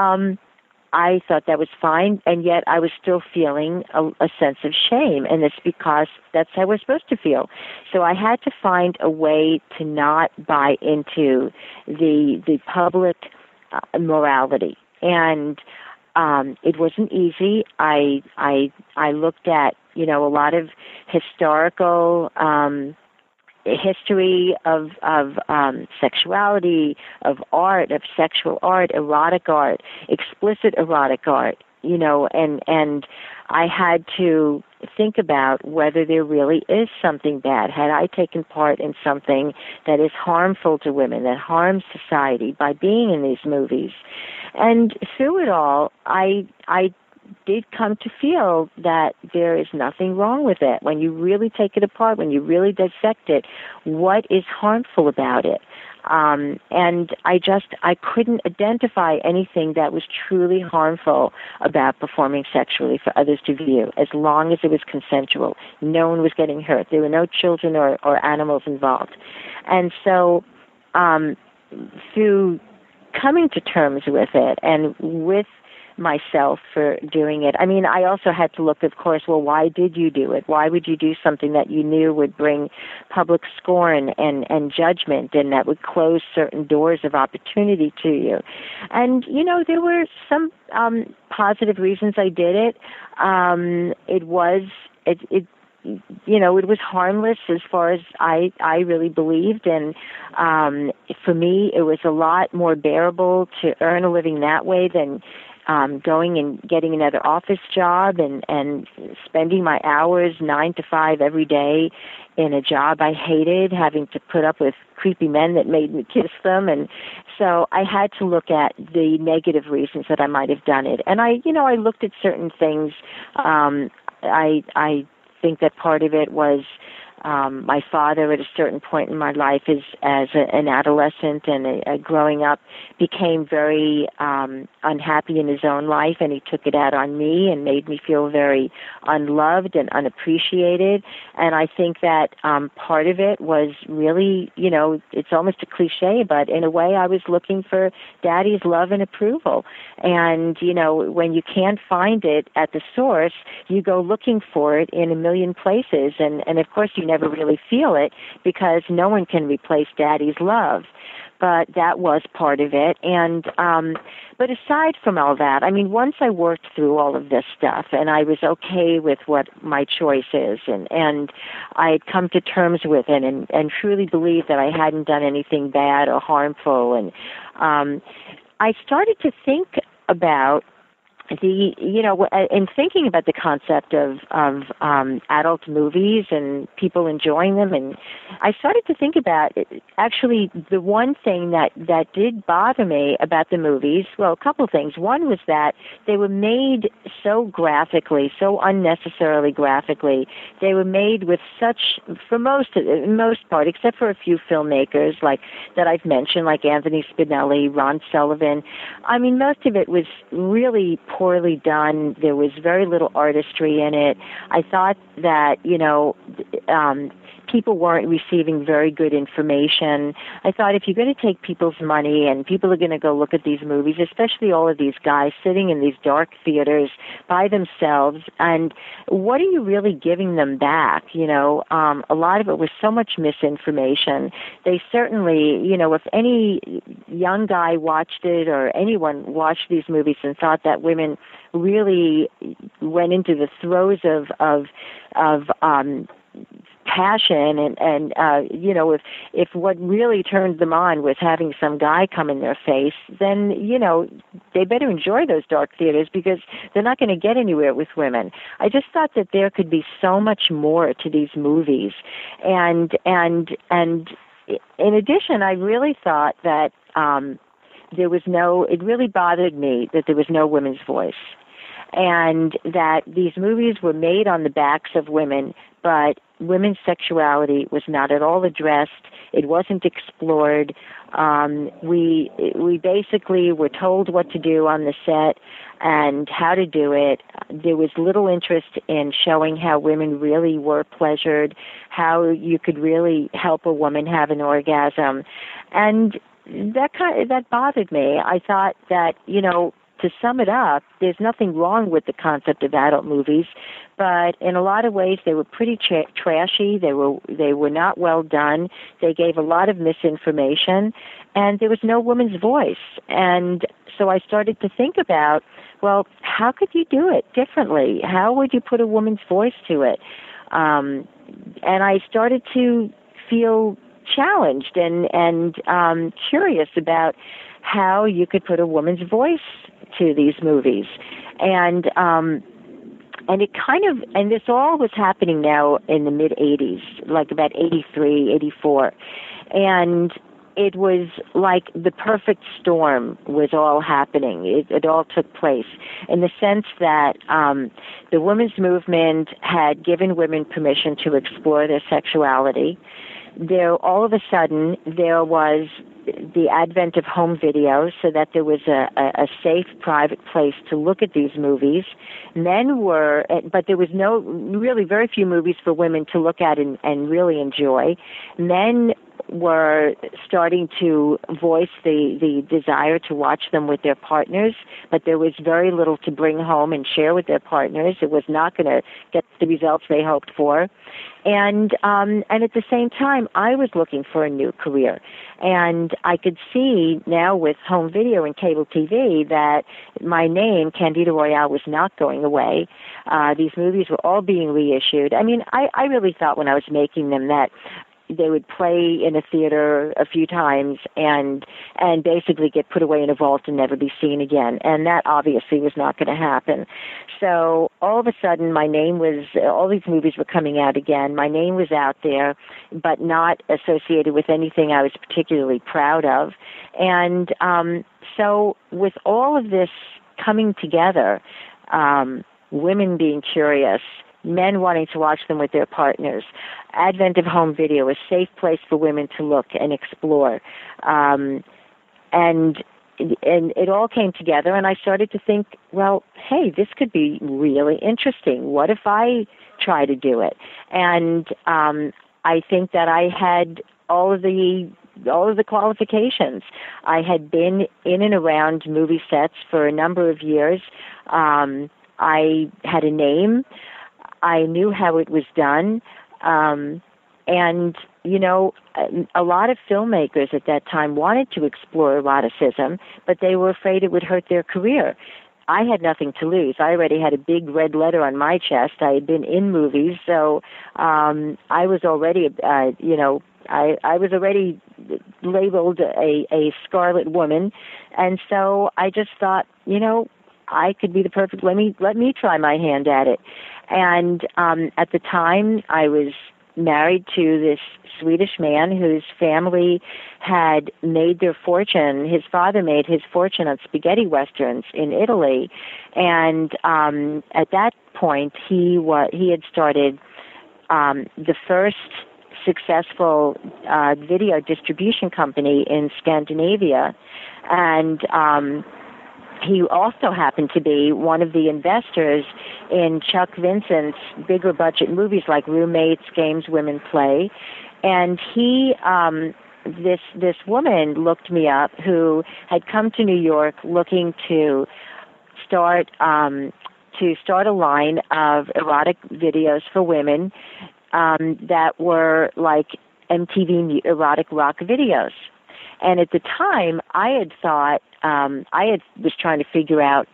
I thought that was fine, and yet I was still feeling a sense of shame, and it's because that's how we're supposed to feel. So I had to find a way to not buy into the public morality, and it wasn't easy. I looked at a lot of historical history of sexuality, of art, of sexual art, erotic art, explicit erotic art, and I had to think about whether there really is something bad. Had I taken part in something that is harmful to women, that harms society by being in these movies? And through it all, I did come to feel that there is nothing wrong with it. When you really take it apart, when you really dissect it, what is harmful about it? And I couldn't identify anything that was truly harmful about performing sexually for others to view, as long as it was consensual. No one was getting hurt. There were no children or animals involved. And so through coming to terms with it and with myself for doing it. I mean, I also had to look, of course, well, why did you do it? Why would you do something that you knew would bring public scorn and judgment, and that would close certain doors of opportunity to you? And, there were some positive reasons I did it. It was harmless as far as I really believed. And for me, it was a lot more bearable to earn a living that way than going and getting another office job and spending my hours 9 to 5 every day in a job I hated, having to put up with creepy men that made me kiss them. And so I had to look at the negative reasons that I might have done it. And I looked at certain things. I think that part of it was my father at a certain point in my life as an adolescent and growing up became very unhappy in his own life, and he took it out on me and made me feel very unloved and unappreciated. And I think that part of it was really, it's almost a cliche, but in a way I was looking for daddy's love and approval. And, when you can't find it at the source, you go looking for it in a million places. And of course you never really feel it because no one can replace daddy's love. But that was part of it. And but aside from all that, I mean, once I worked through all of this stuff and I was okay with what my choice is, and I had come to terms with it and truly believed that I hadn't done anything bad or harmful, and I started to think about in thinking about the concept of adult movies and people enjoying them, and I started to think about actually the one thing that did bother me about the movies. Well, a couple of things. One was that they were made so graphically, so unnecessarily graphically. They were made with such, for most part, except for a few filmmakers like that I've mentioned, like Anthony Spinelli, Ron Sullivan. I mean, most of it was really poorly done. There was very little artistry in it. I thought that, people weren't receiving very good information. I thought if you're going to take people's money and people are going to go look at these movies, especially all of these guys sitting in these dark theaters by themselves, and what are you really giving them back? A lot of it was so much misinformation. They certainly, if any young guy watched it or anyone watched these movies and thought that women really went into the throes of passion and if what really turned them on was having some guy come in their face, then they better enjoy those dark theaters, because they're not going to get anywhere with women. I just thought that there could be so much more to these movies, and in addition, I really thought that it really bothered me that there was no women's voice, and that these movies were made on the backs of women, but women's sexuality was not at all addressed. It wasn't explored. We basically were told what to do on the set and how to do it. There was little interest in showing how women really were pleasured, how you could really help a woman have an orgasm, and that bothered me. I thought that, to sum it up, there's nothing wrong with the concept of adult movies, but in a lot of ways they were pretty trashy. They were not well done. They gave a lot of misinformation, and there was no woman's voice. And so I started to think about, well, how could you do it differently? How would you put a woman's voice to it? And I started to feel challenged and curious about how you could put a woman's voice to these movies. And it and this all was happening now in the mid-'80s, like about 83, 84. And it was like the perfect storm was all happening. It all took place in the sense that the women's movement had given women permission to explore their sexuality. All of a sudden, there was the advent of home video, so that there was a safe, private place to look at these movies. But there was really very few movies for women to look at and really enjoy. Men were starting to voice the desire to watch them with their partners, but there was very little to bring home and share with their partners. It was not going to get the results they hoped for. And at the same time, I was looking for a new career. And I could see now with home video and cable TV that my name, Candida Royalle, was not going away. These movies were all being reissued. I mean, I really thought when I was making them that they would play in a theater a few times and basically get put away in a vault and never be seen again. And that obviously was not going to happen. So all of a sudden all these movies were coming out again. My name was out there, but not associated with anything I was particularly proud of. And so with all of this coming together, women being curious, men wanting to watch them with their partners, advent of home video, a safe place for women to look and explore. And it all came together, and I started to think, well, hey, this could be really interesting. What if I try to do it? And I think that I had all of the qualifications. I had been in and around movie sets for a number of years. I had a name. I knew how it was done. And, a lot of filmmakers at that time wanted to explore eroticism, but they were afraid it would hurt their career. I had nothing to lose. I already had a big red letter on my chest. I had been in movies, so I was already, I was already labeled a scarlet woman, and so I just thought, I could be the perfect. Let me try my hand at it. And at the time, I was married to this Swedish man whose family had made their fortune. His father made his fortune on spaghetti westerns in Italy, and at that point, he had started the first successful video distribution company in Scandinavia, and he also happened to be one of the investors in Chuck Vincent's bigger budget movies like Roommates, Games Women Play. And he, this woman looked me up who had come to New York looking to start a line of erotic videos for women that were like MTV erotic rock videos. And at the time, I had thought, was trying to figure out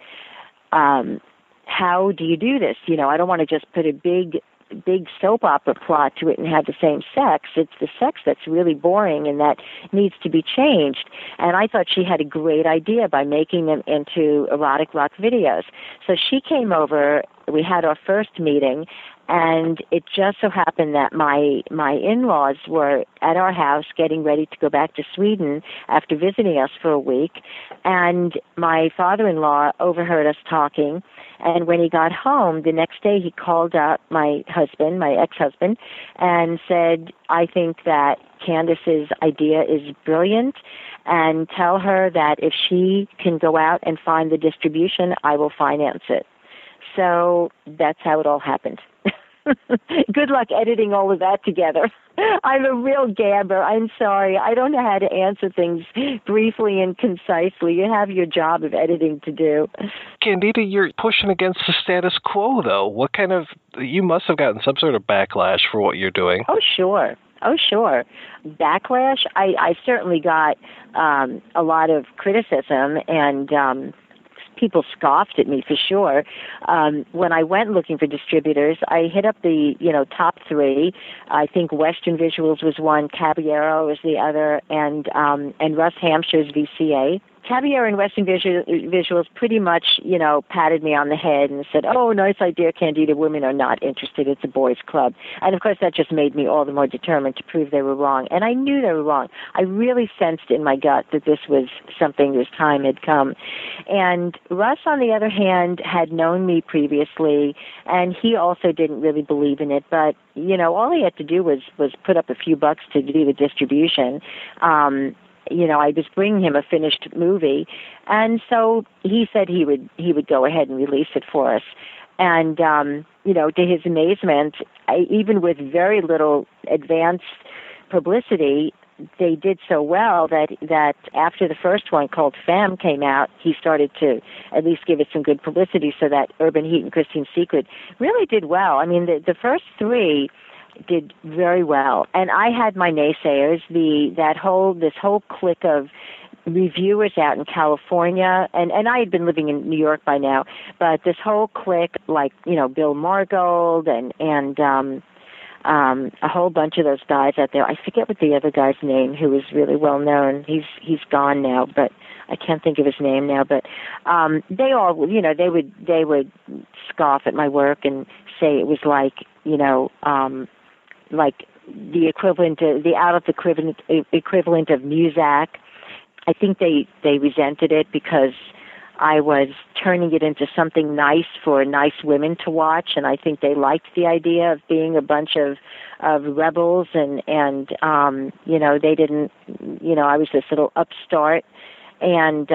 how do you do this? You know, I don't want to just put a big soap opera plot to it and have the same sex. It's the sex that's really boring and that needs to be changed. And I thought she had a great idea by making them into erotic rock videos. So she came over, we had our first meeting, and it just so happened that my in-laws were at our house getting ready to go back to Sweden after visiting us for a week, and my father-in-law overheard us talking, and when he got home the next day he called up my ex-husband, and said, I think that Candace's idea is brilliant, and tell her that if she can go out and find the distribution, I will finance it. So that's how it all happened. Good luck editing all of that together. I'm a real gabber. I'm sorry. I don't know how to answer things briefly and concisely. You have your job of editing to do. Candida, you're pushing against the status quo, though. You must have gotten some sort of backlash for what you're doing. Oh, sure. Backlash? I certainly got a lot of criticism, and people scoffed at me for sure. When I went looking for distributors, I hit up the top three. I think Western Visuals was one, Caballero was the other, and Russ Hampshire's VCA. Caballero and Western Visuals pretty much, patted me on the head and said, oh, nice idea, Candida, women are not interested, it's a boys' club. And of course that just made me all the more determined to prove they were wrong. And I knew they were wrong. I really sensed in my gut that this was something whose time had come. And Russ, on the other hand, had known me previously, and he also didn't really believe in it, but, all he had to do was put up a few bucks to do the distribution. I was bringing him a finished movie, and so he said he would go ahead and release it for us. And to his amazement, even with very little advanced publicity, they did so well that after the first one called Femme came out, he started to at least give it some good publicity, so that Urban Heat and Christine's Secret really did well. I mean, the first three did very well, and I had my naysayers. This whole clique of reviewers out in California, and I had been living in New York by now, but this whole clique, like Bill Margold and a whole bunch of those guys out there. I forget what the other guy's name, who was really well known. He's gone now, but I can't think of his name now. But they all, they would scoff at my work and say it was like the equivalent, the out of the equivalent of Muzak. I think they resented it because I was turning it into something nice for nice women to watch, and I think they liked the idea of being a bunch of rebels, and they didn't, I was this little upstart, but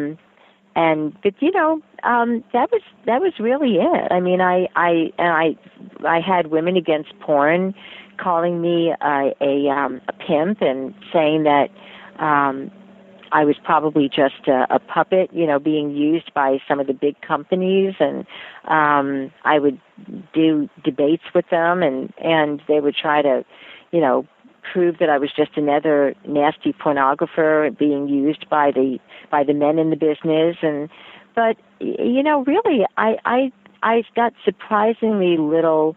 that was really it. I mean, I had Women Against Porn calling me a pimp and saying that I was probably just a puppet, being used by some of the big companies, and I would do debates with them, and they would try to, prove that I was just another nasty pornographer being used by the men in the business, but really I got surprisingly little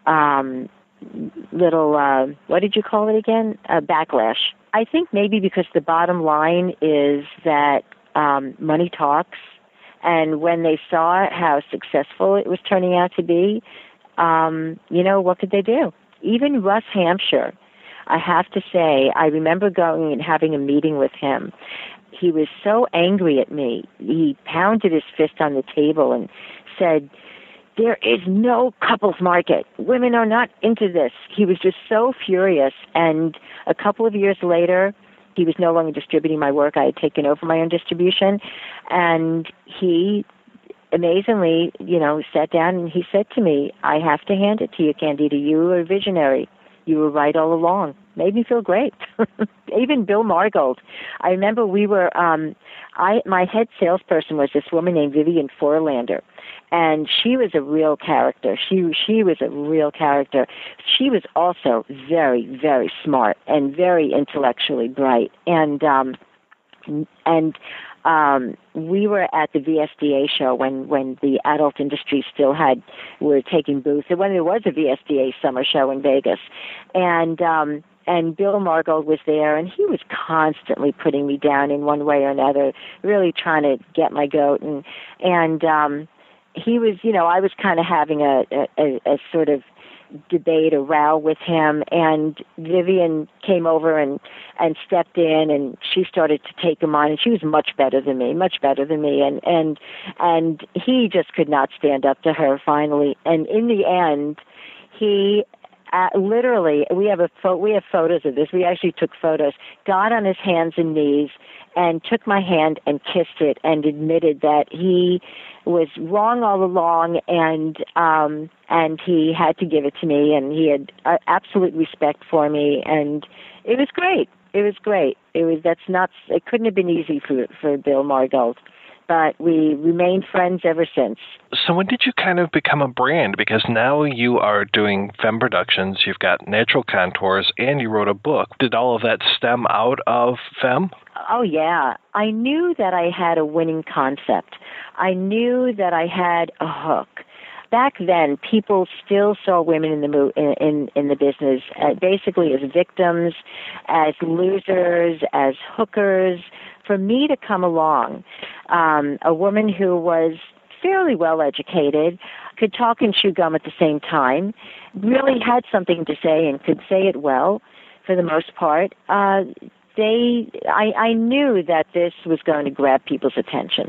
what did you call it again? Backlash. I think maybe because the bottom line is that money talks, and when they saw how successful it was turning out to be, what could they do? Even Russ Hampshire, I have to say, I remember going and having a meeting with him. He was so angry at me. He pounded his fist on the table and said, there is no couples market. Women are not into this. He was just so furious. And a couple of years later, He was no longer distributing my work. I had taken over my own distribution. And he amazingly, sat down and he said to me, I have to hand it to you, Candida. You were a visionary. You were right all along. Made me feel great. Even Bill Margold. I remember we were, my head salesperson was this woman named Vivian Forlander. And she was a real character. She was a real character. She was also very, very smart and very intellectually bright. And we were at the VSDA show when the adult industry still were taking booths, and when there was a VSDA summer show in Vegas. And Bill Margold was there, and he was constantly putting me down in one way or another, really trying to get my goat. And he was, I was kind of having a sort of debate, a row with him, and Vivian came over and stepped in, and she started to take him on, and she was much better than me, and he just could not stand up to her finally. And in the end, he literally, we have photos of this. We actually took photos. Got on his hands and knees and took my hand and kissed it and admitted that he was wrong all along, and he had to give it to me, and he had absolute respect for me, and it was great. It couldn't have been easy for Bill Margold. But we remained friends ever since. So when did you kind of become a brand? Because now you are doing Femme Productions, you've got Natural Contours, and you wrote a book. Did all of that stem out of Femme? Oh, yeah. I knew that I had a winning concept. I knew that I had a hook. Back then, people still saw women in the business basically as victims, as losers, as hookers. For me to come along, a woman who was fairly well educated, could talk and chew gum at the same time, really had something to say and could say it well for the most part, I knew that this was going to grab people's attention.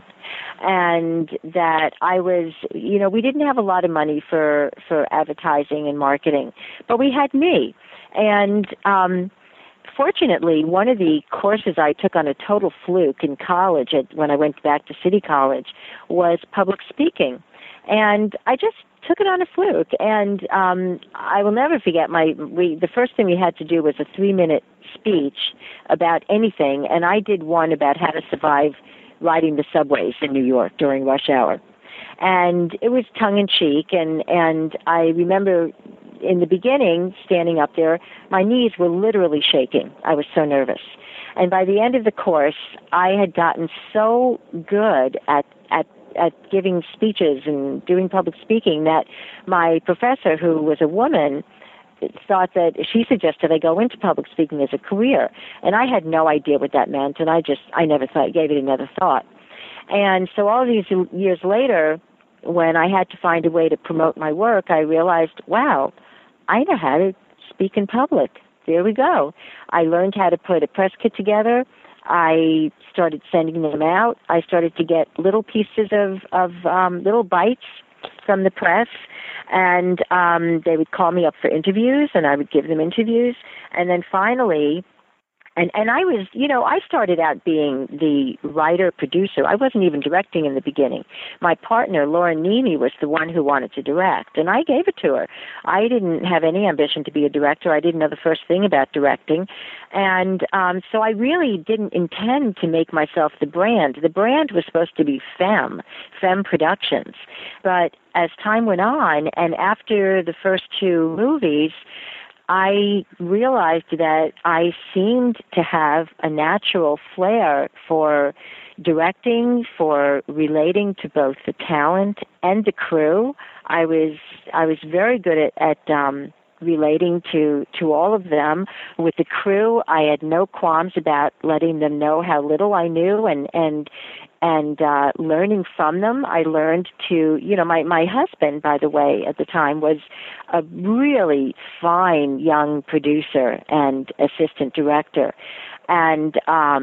And that I was, we didn't have a lot of money for advertising and marketing, but we had me. And fortunately, one of the courses I took on a total fluke in college, when I went back to City College, was public speaking. And I just took it on a fluke. And I will never forget the first thing we had to do was a 3-minute speech about anything, and I did one about how to survive riding the subways in New York during rush hour. And it was tongue-in-cheek, and I remember in the beginning, standing up there, my knees were literally shaking. I was so nervous. And by the end of the course, I had gotten so good at giving speeches and doing public speaking that my professor, who was a woman, thought that she suggested I go into public speaking as a career. And I had no idea what that meant, and I never gave it another thought. And so all these years later, when I had to find a way to promote my work, I realized, wow, I know how to speak in public. There we go. I learned how to put a press kit together. I started sending them out. I started to get little pieces of little bites from the press, and they would call me up for interviews, and I would give them interviews. And then finally, and I was, I started out being the writer-producer. I wasn't even directing in the beginning. My partner, Lauren Nemi, was the one who wanted to direct, and I gave it to her. I didn't have any ambition to be a director. I didn't know the first thing about directing. And so I really didn't intend to make myself the brand. The brand was supposed to be Femme Productions. But as time went on, and after the first 2 movies, I realized that I seemed to have a natural flair for directing, for relating to both the talent and the crew. I was very good at relating to all of them. With the crew, I had no qualms about letting them know how little I knew and learning from them. I learned to, my husband, by the way, at the time was a really fine young producer and assistant director. And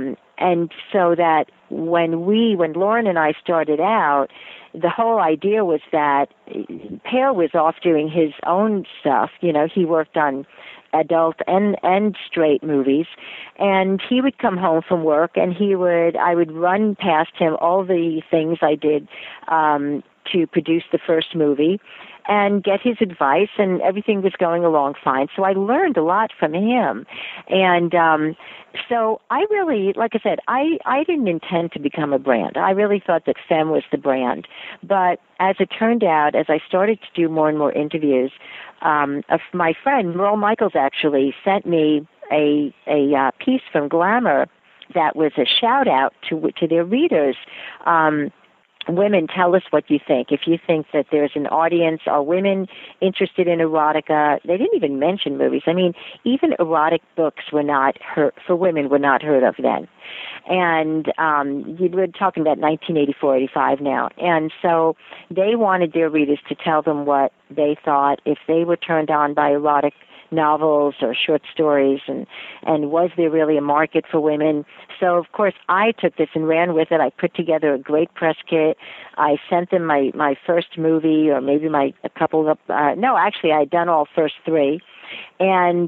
so that when Lauren and I started out, the whole idea was that Pale was off doing his own stuff. He worked on adult and straight movies. And he would come home from work, and I would run past him all the things I did to produce the first movie and get his advice, and everything was going along fine. So I learned a lot from him. And so I really, like I said, I didn't intend to become a brand. I really thought that Femme was the brand. But as it turned out, as I started to do more and more interviews, my friend Merle Michaels actually sent me a piece from Glamour that was a shout out to their readers. Women, tell us what you think. If you think that there's an audience, are women interested in erotica? They didn't even mention movies. I mean, even erotic books were not for women were not heard of then. And we're talking about 1984, 85 now. And so they wanted their readers to tell them what they thought, if they were turned on by erotic novels or short stories, and was there really a market for women? So, of course, I took this and ran with it. I put together a great press kit. I sent them my first movie, or maybe a couple of, no, actually, I had done all first three. And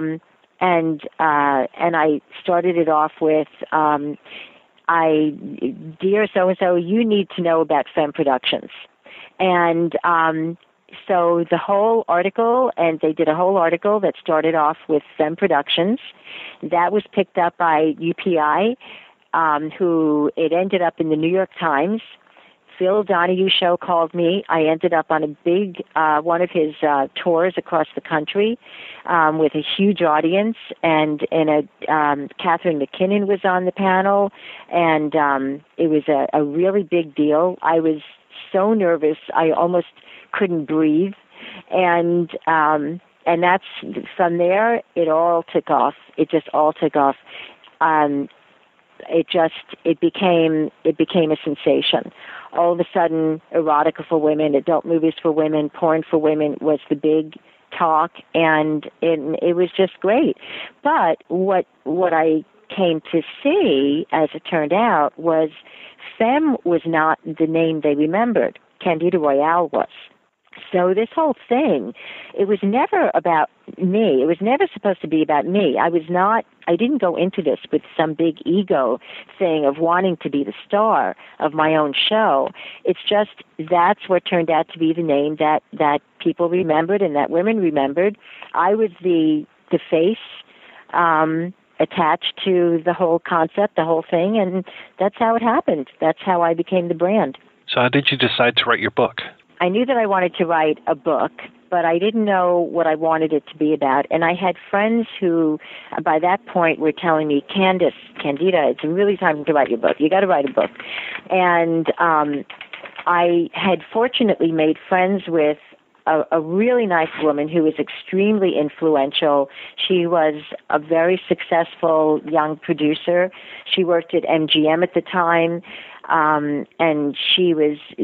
I started it off with, dear so-and-so, you need to know about Femme Productions. And so the whole article, and they did a whole article that started off with Femme Productions. That was picked up by UPI, who it ended up in the New York Times. Phil Donahue show called me. I ended up on a big one of his tours across the country with a huge audience, and Catherine McKinnon was on the panel, and it was a really big deal. I was so nervous, I almost couldn't breathe, and that's from there. It all took off. It just all took off. It became a sensation. All of a sudden, erotica for women, adult movies for women, porn for women was the big talk, and it was just great. But what I came to see, as it turned out, was Femme was not the name they remembered. Candida Royalle was. So this whole thing, it was never about me. It was never supposed to be about me. I didn't go into this with some big ego thing of wanting to be the star of my own show. It's just that's what turned out to be the name that people remembered and that women remembered. I was the face attached to the whole concept, the whole thing, and that's how it happened. That's how I became the brand. So how did you decide to write your book? I knew that I wanted to write a book, but I didn't know what I wanted it to be about. And I had friends who, by that point, were telling me, Candida, it's really time to write your book. You got to write a book. And I had fortunately made friends with a really nice woman who was extremely influential. She was a very successful young producer. She worked at MGM at the time, and she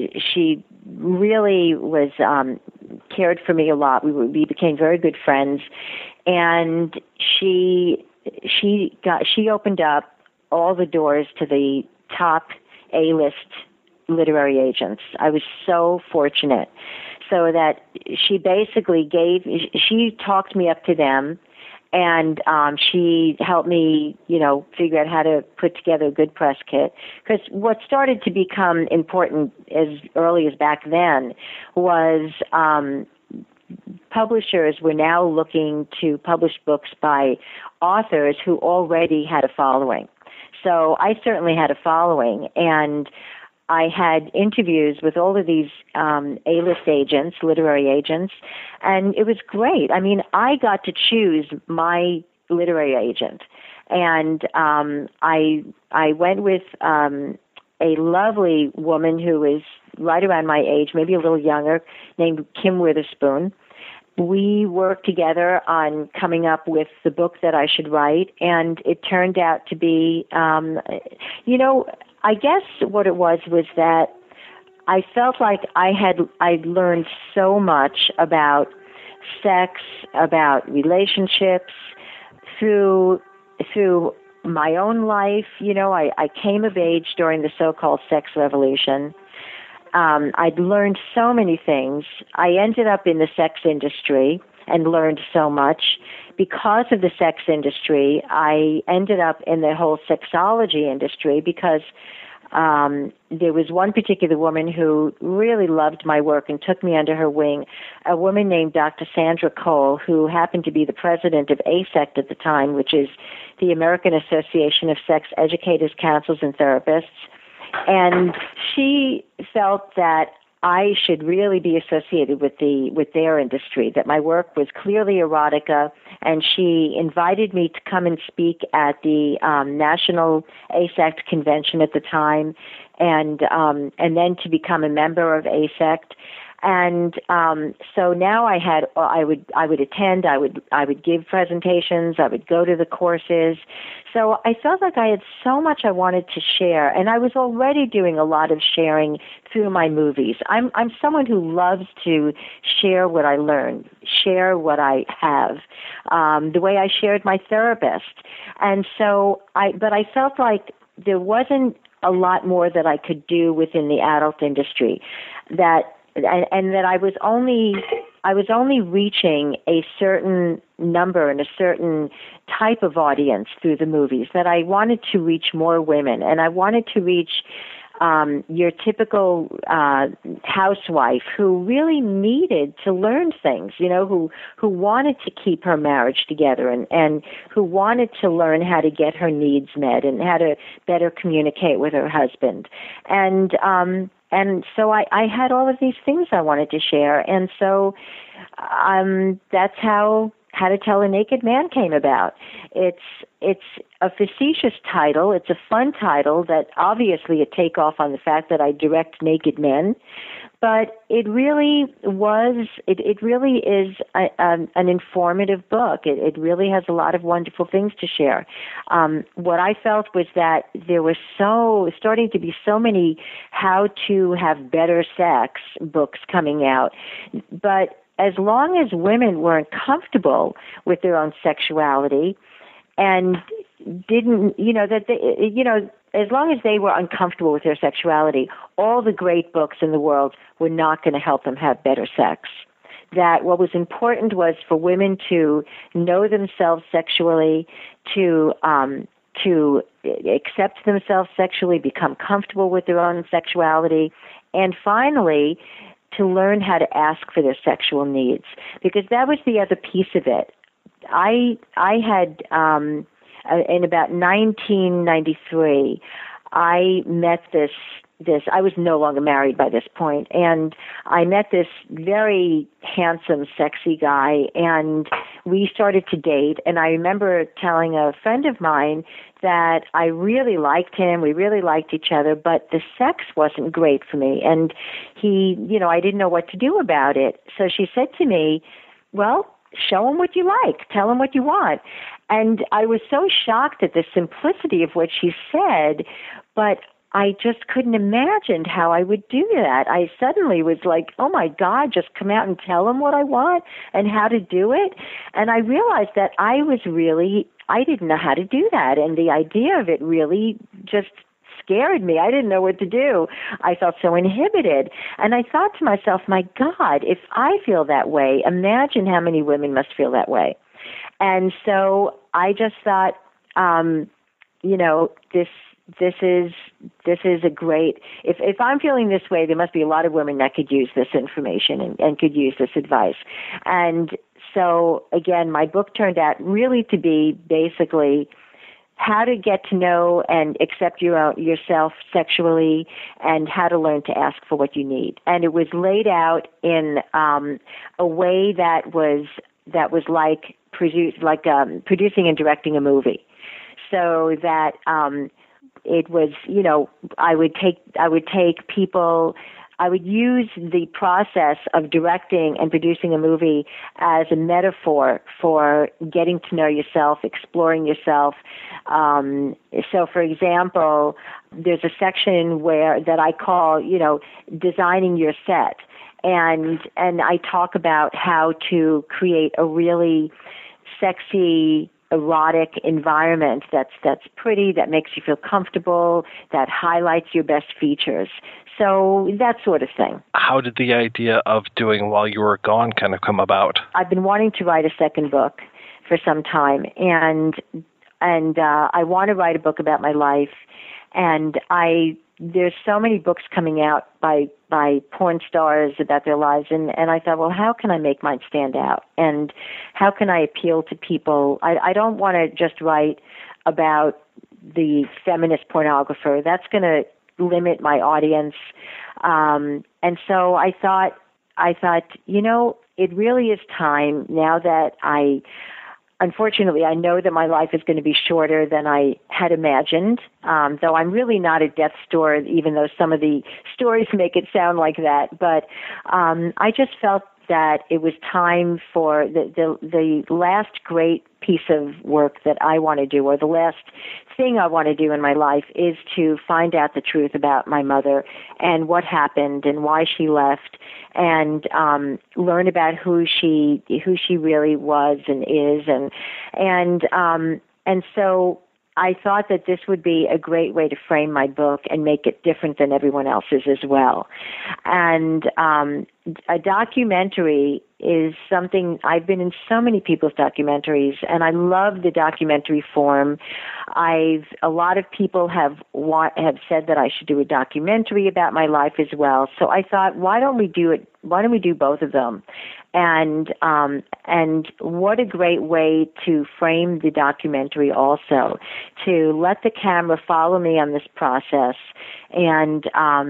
really was cared for me a lot. We became very good friends, and she opened up all the doors to the top A-list literary agents. I was so fortunate. So that she basically she talked me up to them, and she helped me, figure out how to put together a good press kit. Because what started to become important as early as back then was publishers were now looking to publish books by authors who already had a following. So I certainly had a following, and I had interviews with all of these A-list agents, literary agents, and it was great. I mean, I got to choose my literary agent, and I went with a lovely woman who was right around my age, maybe a little younger, named Kim Witherspoon. We worked together on coming up with the book that I should write, and it turned out to be, I guess what it was that I felt like I'd learned so much about sex, about relationships through my own life. I came of age during the so-called sex revolution. I'd learned so many things. I ended up in the sex industry, and learned so much. Because of the sex industry, I ended up in the whole sexology industry because there was one particular woman who really loved my work and took me under her wing, a woman named Dr. Sandra Cole, who happened to be the president of AASECT at the time, which is the American Association of Sex Educators, Counselors, and Therapists. And she felt that I should really be associated with their industry, that my work was clearly erotica, and she invited me to come and speak at the National AASECT convention at the time, and then to become a member of AASECT. And so now I would attend, I would give presentations, I would go to the courses. So I felt like I had so much I wanted to share, and I was already doing a lot of sharing through my movies. I'm someone who loves to share what I learned, share what I have, the way I shared my therapist. And so but I felt like there wasn't a lot more that I could do within the adult industry, and that I was only reaching a certain number and a certain type of audience through the movies, that I wanted to reach more women, and I wanted to reach your typical housewife who really needed to learn things, who wanted to keep her marriage together and who wanted to learn how to get her needs met and how to better communicate with her husband. And so I had all of these things I wanted to share, and so that's how to Tell a Naked Man came about. It's a facetious title. It's a fun title that obviously a takeoff on the fact that I direct naked men, but it really is an informative book. It really has a lot of wonderful things to share. What I felt was that there were starting to be so many how to have better sex books coming out, but as long as women weren't comfortable with their own sexuality and didn't, as long as they were uncomfortable with their sexuality, all the great books in the world were not going to help them have better sex. That what was important was for women to know themselves sexually, to accept themselves sexually, become comfortable with their own sexuality, and finally, to learn how to ask for their sexual needs, because that was the other piece of it. I had, in about 1993, I met this, I was no longer married by this point, and I met this very handsome, sexy guy, and we started to date, and I remember telling a friend of mine that I really liked him, we really liked each other, but the sex wasn't great for me, and he, I didn't know what to do about it. So she said to me, well, show him what you like, tell him what you want. And I was so shocked at the simplicity of what she said, but I just couldn't imagine how I would do that. I suddenly was like, oh my God, just come out and tell him what I want and how to do it. And I realized that I didn't know how to do that. And the idea of it really just scared me. I didn't know what to do. I felt so inhibited. And I thought to myself, my God, if I feel that way, imagine how many women must feel that way. And so I just thought, this is a great, if I'm feeling this way, there must be a lot of women that could use this information and could use this advice. And so again, my book turned out really to be basically how to get to know and accept yourself sexually, and how to learn to ask for what you need. And it was laid out in a way that was like producing and directing a movie, so that it was, I would take people. I would use the process of directing and producing a movie as a metaphor for getting to know yourself, exploring yourself. So, for example, there's a section that I call, designing your set. And I talk about how to create a really sexy erotic environment that's pretty, that makes you feel comfortable, that highlights your best features. So that sort of thing. How did the idea of doing While You Were Gone kind of come about? I've been wanting to write a second book for some time, and I want to write a book about my life. And there's so many books coming out by porn stars about their lives, and I thought, well, how can I make mine stand out? And how can I appeal to people? I don't want to just write about the feminist pornographer. That's going to limit my audience. And so I thought, it really is time now that unfortunately, I know that my life is going to be shorter than I had imagined, though I'm really not at death's door, even though some of the stories make it sound like that. But I just felt that it was time for the last great piece of work that I want to do, or the last thing I want to do in my life, is to find out the truth about my mother and what happened and why she left, and learn about who she really was and is, and so I thought that this would be a great way to frame my book and make it different than everyone else's as well. And a documentary is something, I've been in so many people's documentaries, and I love the documentary form. A lot of people have said that I should do a documentary about my life as well. So I thought, why don't we do both of them? And what a great way to frame the documentary also, to let the camera follow me on this process, and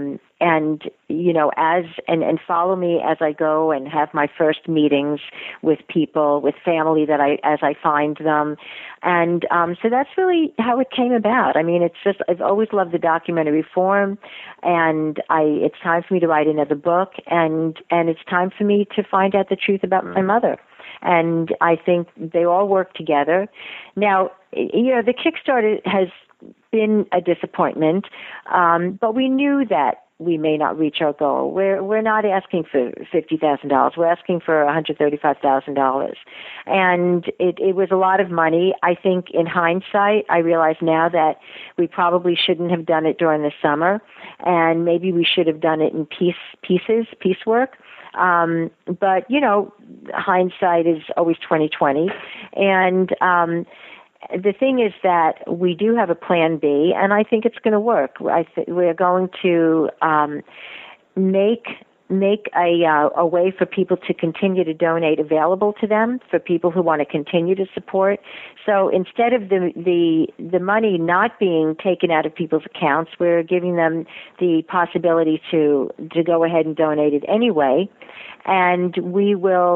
follow me as I go and have my first meetings with people, with family as I find them. And so that's really how it came about. I mean, I've always loved the documentary form, and it's time for me to write another book, and it's time for me to find out the truth about my mother. And I think they all work together. Now, the Kickstarter has been a disappointment, but we knew that we may not reach our goal. We're not asking for $50,000. We're asking for $135,000, and it was a lot of money. I think in hindsight, I realize now that we probably shouldn't have done it during the summer, and maybe we should have done it in piecework. But hindsight is always 20/20, and the thing is that we do have a plan B, and I think it's going to work. We're going to make a way for people to continue to donate available to them, for people who want to continue to support. So instead of the money not being taken out of people's accounts, we're giving them the possibility to go ahead and donate it anyway. And we're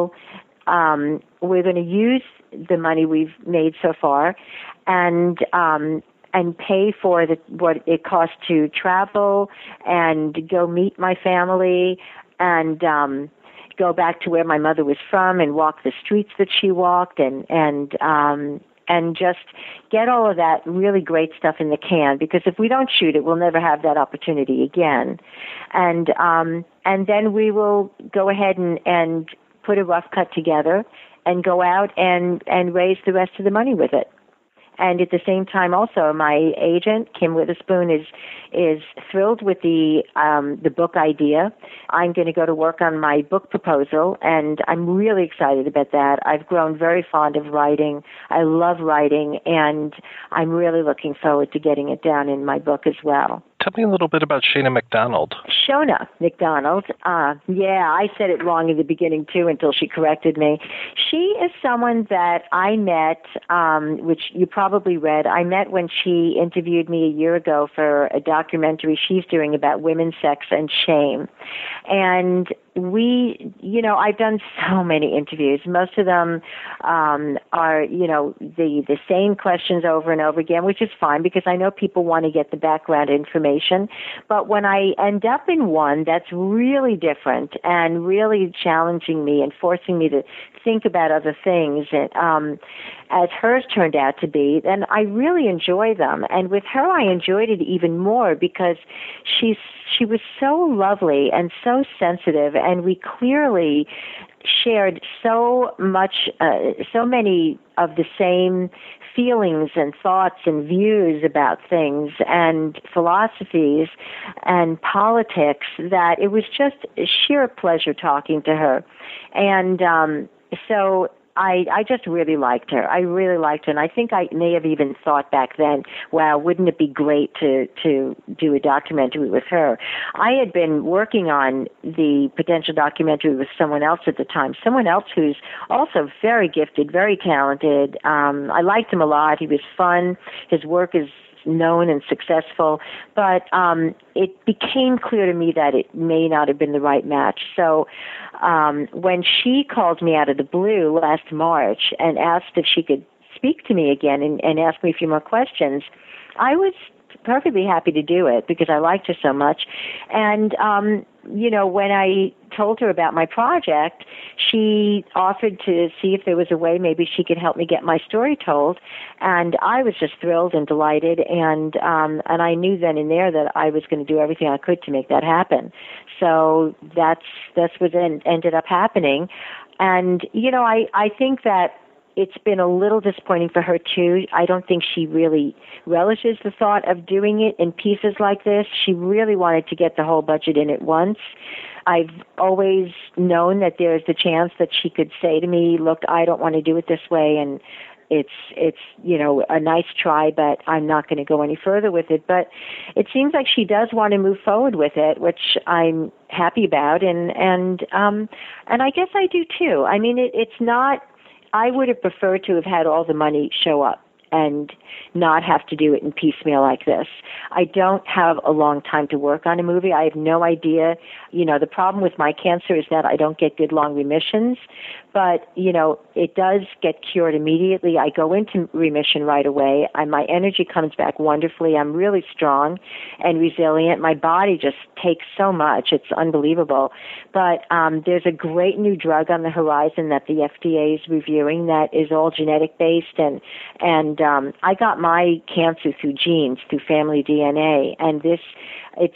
going to use the money we've made so far, and pay for what it costs to travel and go meet my family, and go back to where my mother was from and walk the streets that she walked, and just get all of that really great stuff in the can, because if we don't shoot it, we'll never have that opportunity again. And then we will go ahead and put a rough cut together and go out and raise the rest of the money with it. And at the same time, also, my agent, Kim Witherspoon, is thrilled with the book idea. I'm going to go to work on my book proposal, and I'm really excited about that. I've grown very fond of writing. I love writing, and I'm really looking forward to getting it down in my book as well. Tell me a little bit about Shana McDonald. Shona McDonald. I said it wrong in the beginning, too, until she corrected me. She is someone that I met, which you probably read. I met when she interviewed me a year ago for a documentary she's doing about women's sex and shame. And I've done so many interviews. Most of them are, the same questions over and over again, which is fine because I know people want to get the background information. But when I end up in one that's really different and really challenging me and forcing me to think about other things, as hers turned out to be, then I really enjoy them. And with her, I enjoyed it even more because she was so lovely and so sensitive, and we clearly shared so many of the same feelings and thoughts and views about things and philosophies and politics that it was just a sheer pleasure talking to her. And so I just really liked her. I really liked her, and I think I may have even thought back then, wow, wouldn't it be great to do a documentary with her? I had been working on the potential documentary with someone else at the time, someone else who's also very gifted, very talented. I liked him a lot. He was fun. His work is known and successful, but it became clear to me that it may not have been the right match. So when she called me out of the blue last March and asked if she could speak to me again and ask me a few more questions, I was perfectly happy to do it because I liked her so much. And, when I told her about my project, she offered to see if there was a way maybe she could help me get my story told. And I was just thrilled and delighted. And I knew then and there that I was going to do everything I could to make that happen. So that's what then ended up happening. And, I think that it's been a little disappointing for her, too. I don't think she really relishes the thought of doing it in pieces like this. She really wanted to get the whole budget in at once. I've always known that there's the chance that she could say to me, look, I don't want to do it this way, and it's a nice try, but I'm not going to go any further with it. But it seems like she does want to move forward with it, which I'm happy about, and I guess I do, too. I mean, it's not... I would have preferred to have had all the money show up and not have to do it in piecemeal like this. I don't have a long time to work on a movie. I have no idea. The problem with my cancer is that I don't get good long remissions, but, it does get cured immediately. I go into remission right away. My energy comes back wonderfully. I'm really strong and resilient. My body just takes so much. It's unbelievable. But there's a great new drug on the horizon that the FDA is reviewing that is all genetic-based, and I got my cancer through genes, through family DNA, and has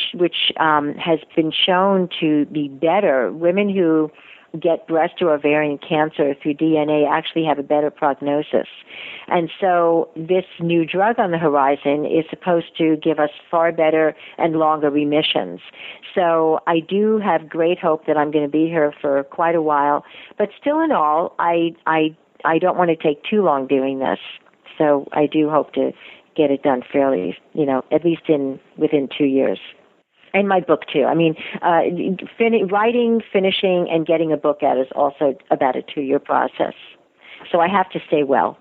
been shown to be better. Women who get breast or ovarian cancer through DNA actually have a better prognosis. And so this new drug on the horizon is supposed to give us far better and longer remissions. So I do have great hope that I'm going to be here for quite a while. But still in all, I don't want to take too long doing this. So I do hope to get it done fairly, at least within 2 years. And my book, too. I mean, writing, finishing, and getting a book out is also about a 2-year process. So I have to stay well.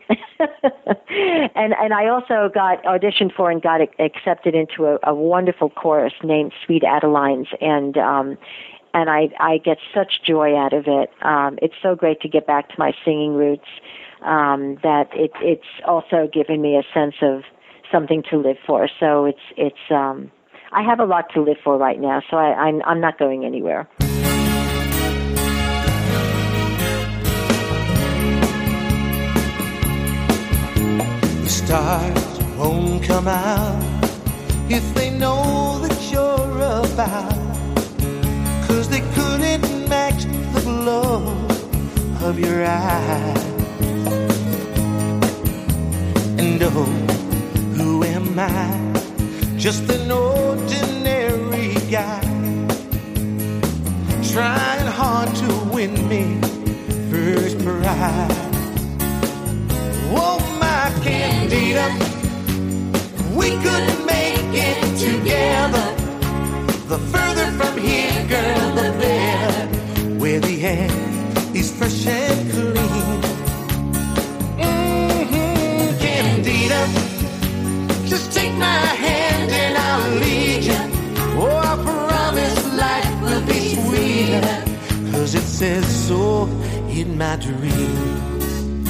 and I also got auditioned for and got accepted into a wonderful chorus named Sweet Adelines, and I get such joy out of it. It's so great to get back to my singing roots. That it's also given me a sense of something to live for. So it's I have a lot to live for right now. So I'm not going anywhere. The stars won't come out if they know that you're about, 'cause they couldn't match the glow of your eyes. And oh, who am I? Just an ordinary guy, trying hard to win me first prize. Oh, my Candida, we could make it together. The further from here, girl, the better. Where the air is fresh and clean. Candida, just take my hand and I'll lead you. Oh, I promise life will be sweeter, 'cause it says so in my dreams.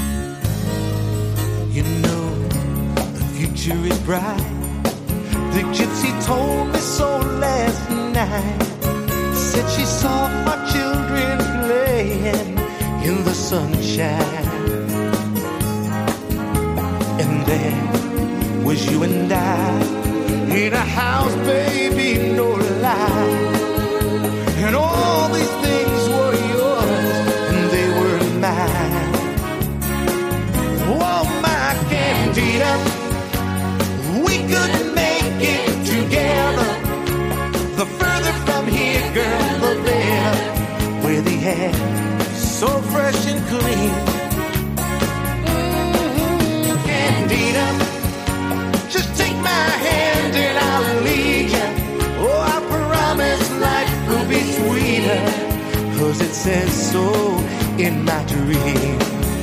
You know, the future is bright. The gypsy told me so last night. Said she saw my children playing in the sunshine. And there was you and I in a house, baby, no lie. And all these things were yours Candida, we could make it together. The further from here, girl, the better. Where the air so fresh and clean. Candida, just take my hand and I'll lead you. Oh, I promise life will be sweeter, 'cause it says so in my dream.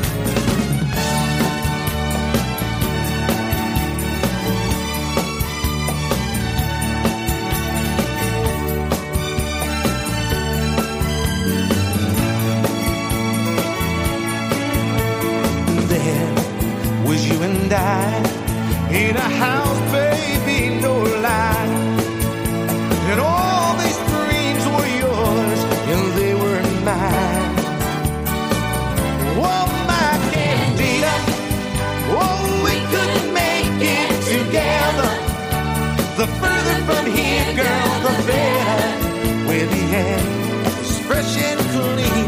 There was you and I in a house, baby, no lie. And all these dreams were yours and they were mine. Oh, my Candida, oh, we could make it together. The further from here, girl, the better. Where the air is fresh and clean.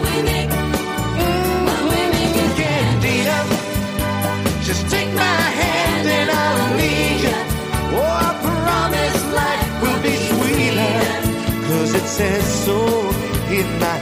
Candida, just take my hand and I'll lead you. Oh, I promise life will be sweeter, 'cause it says so in my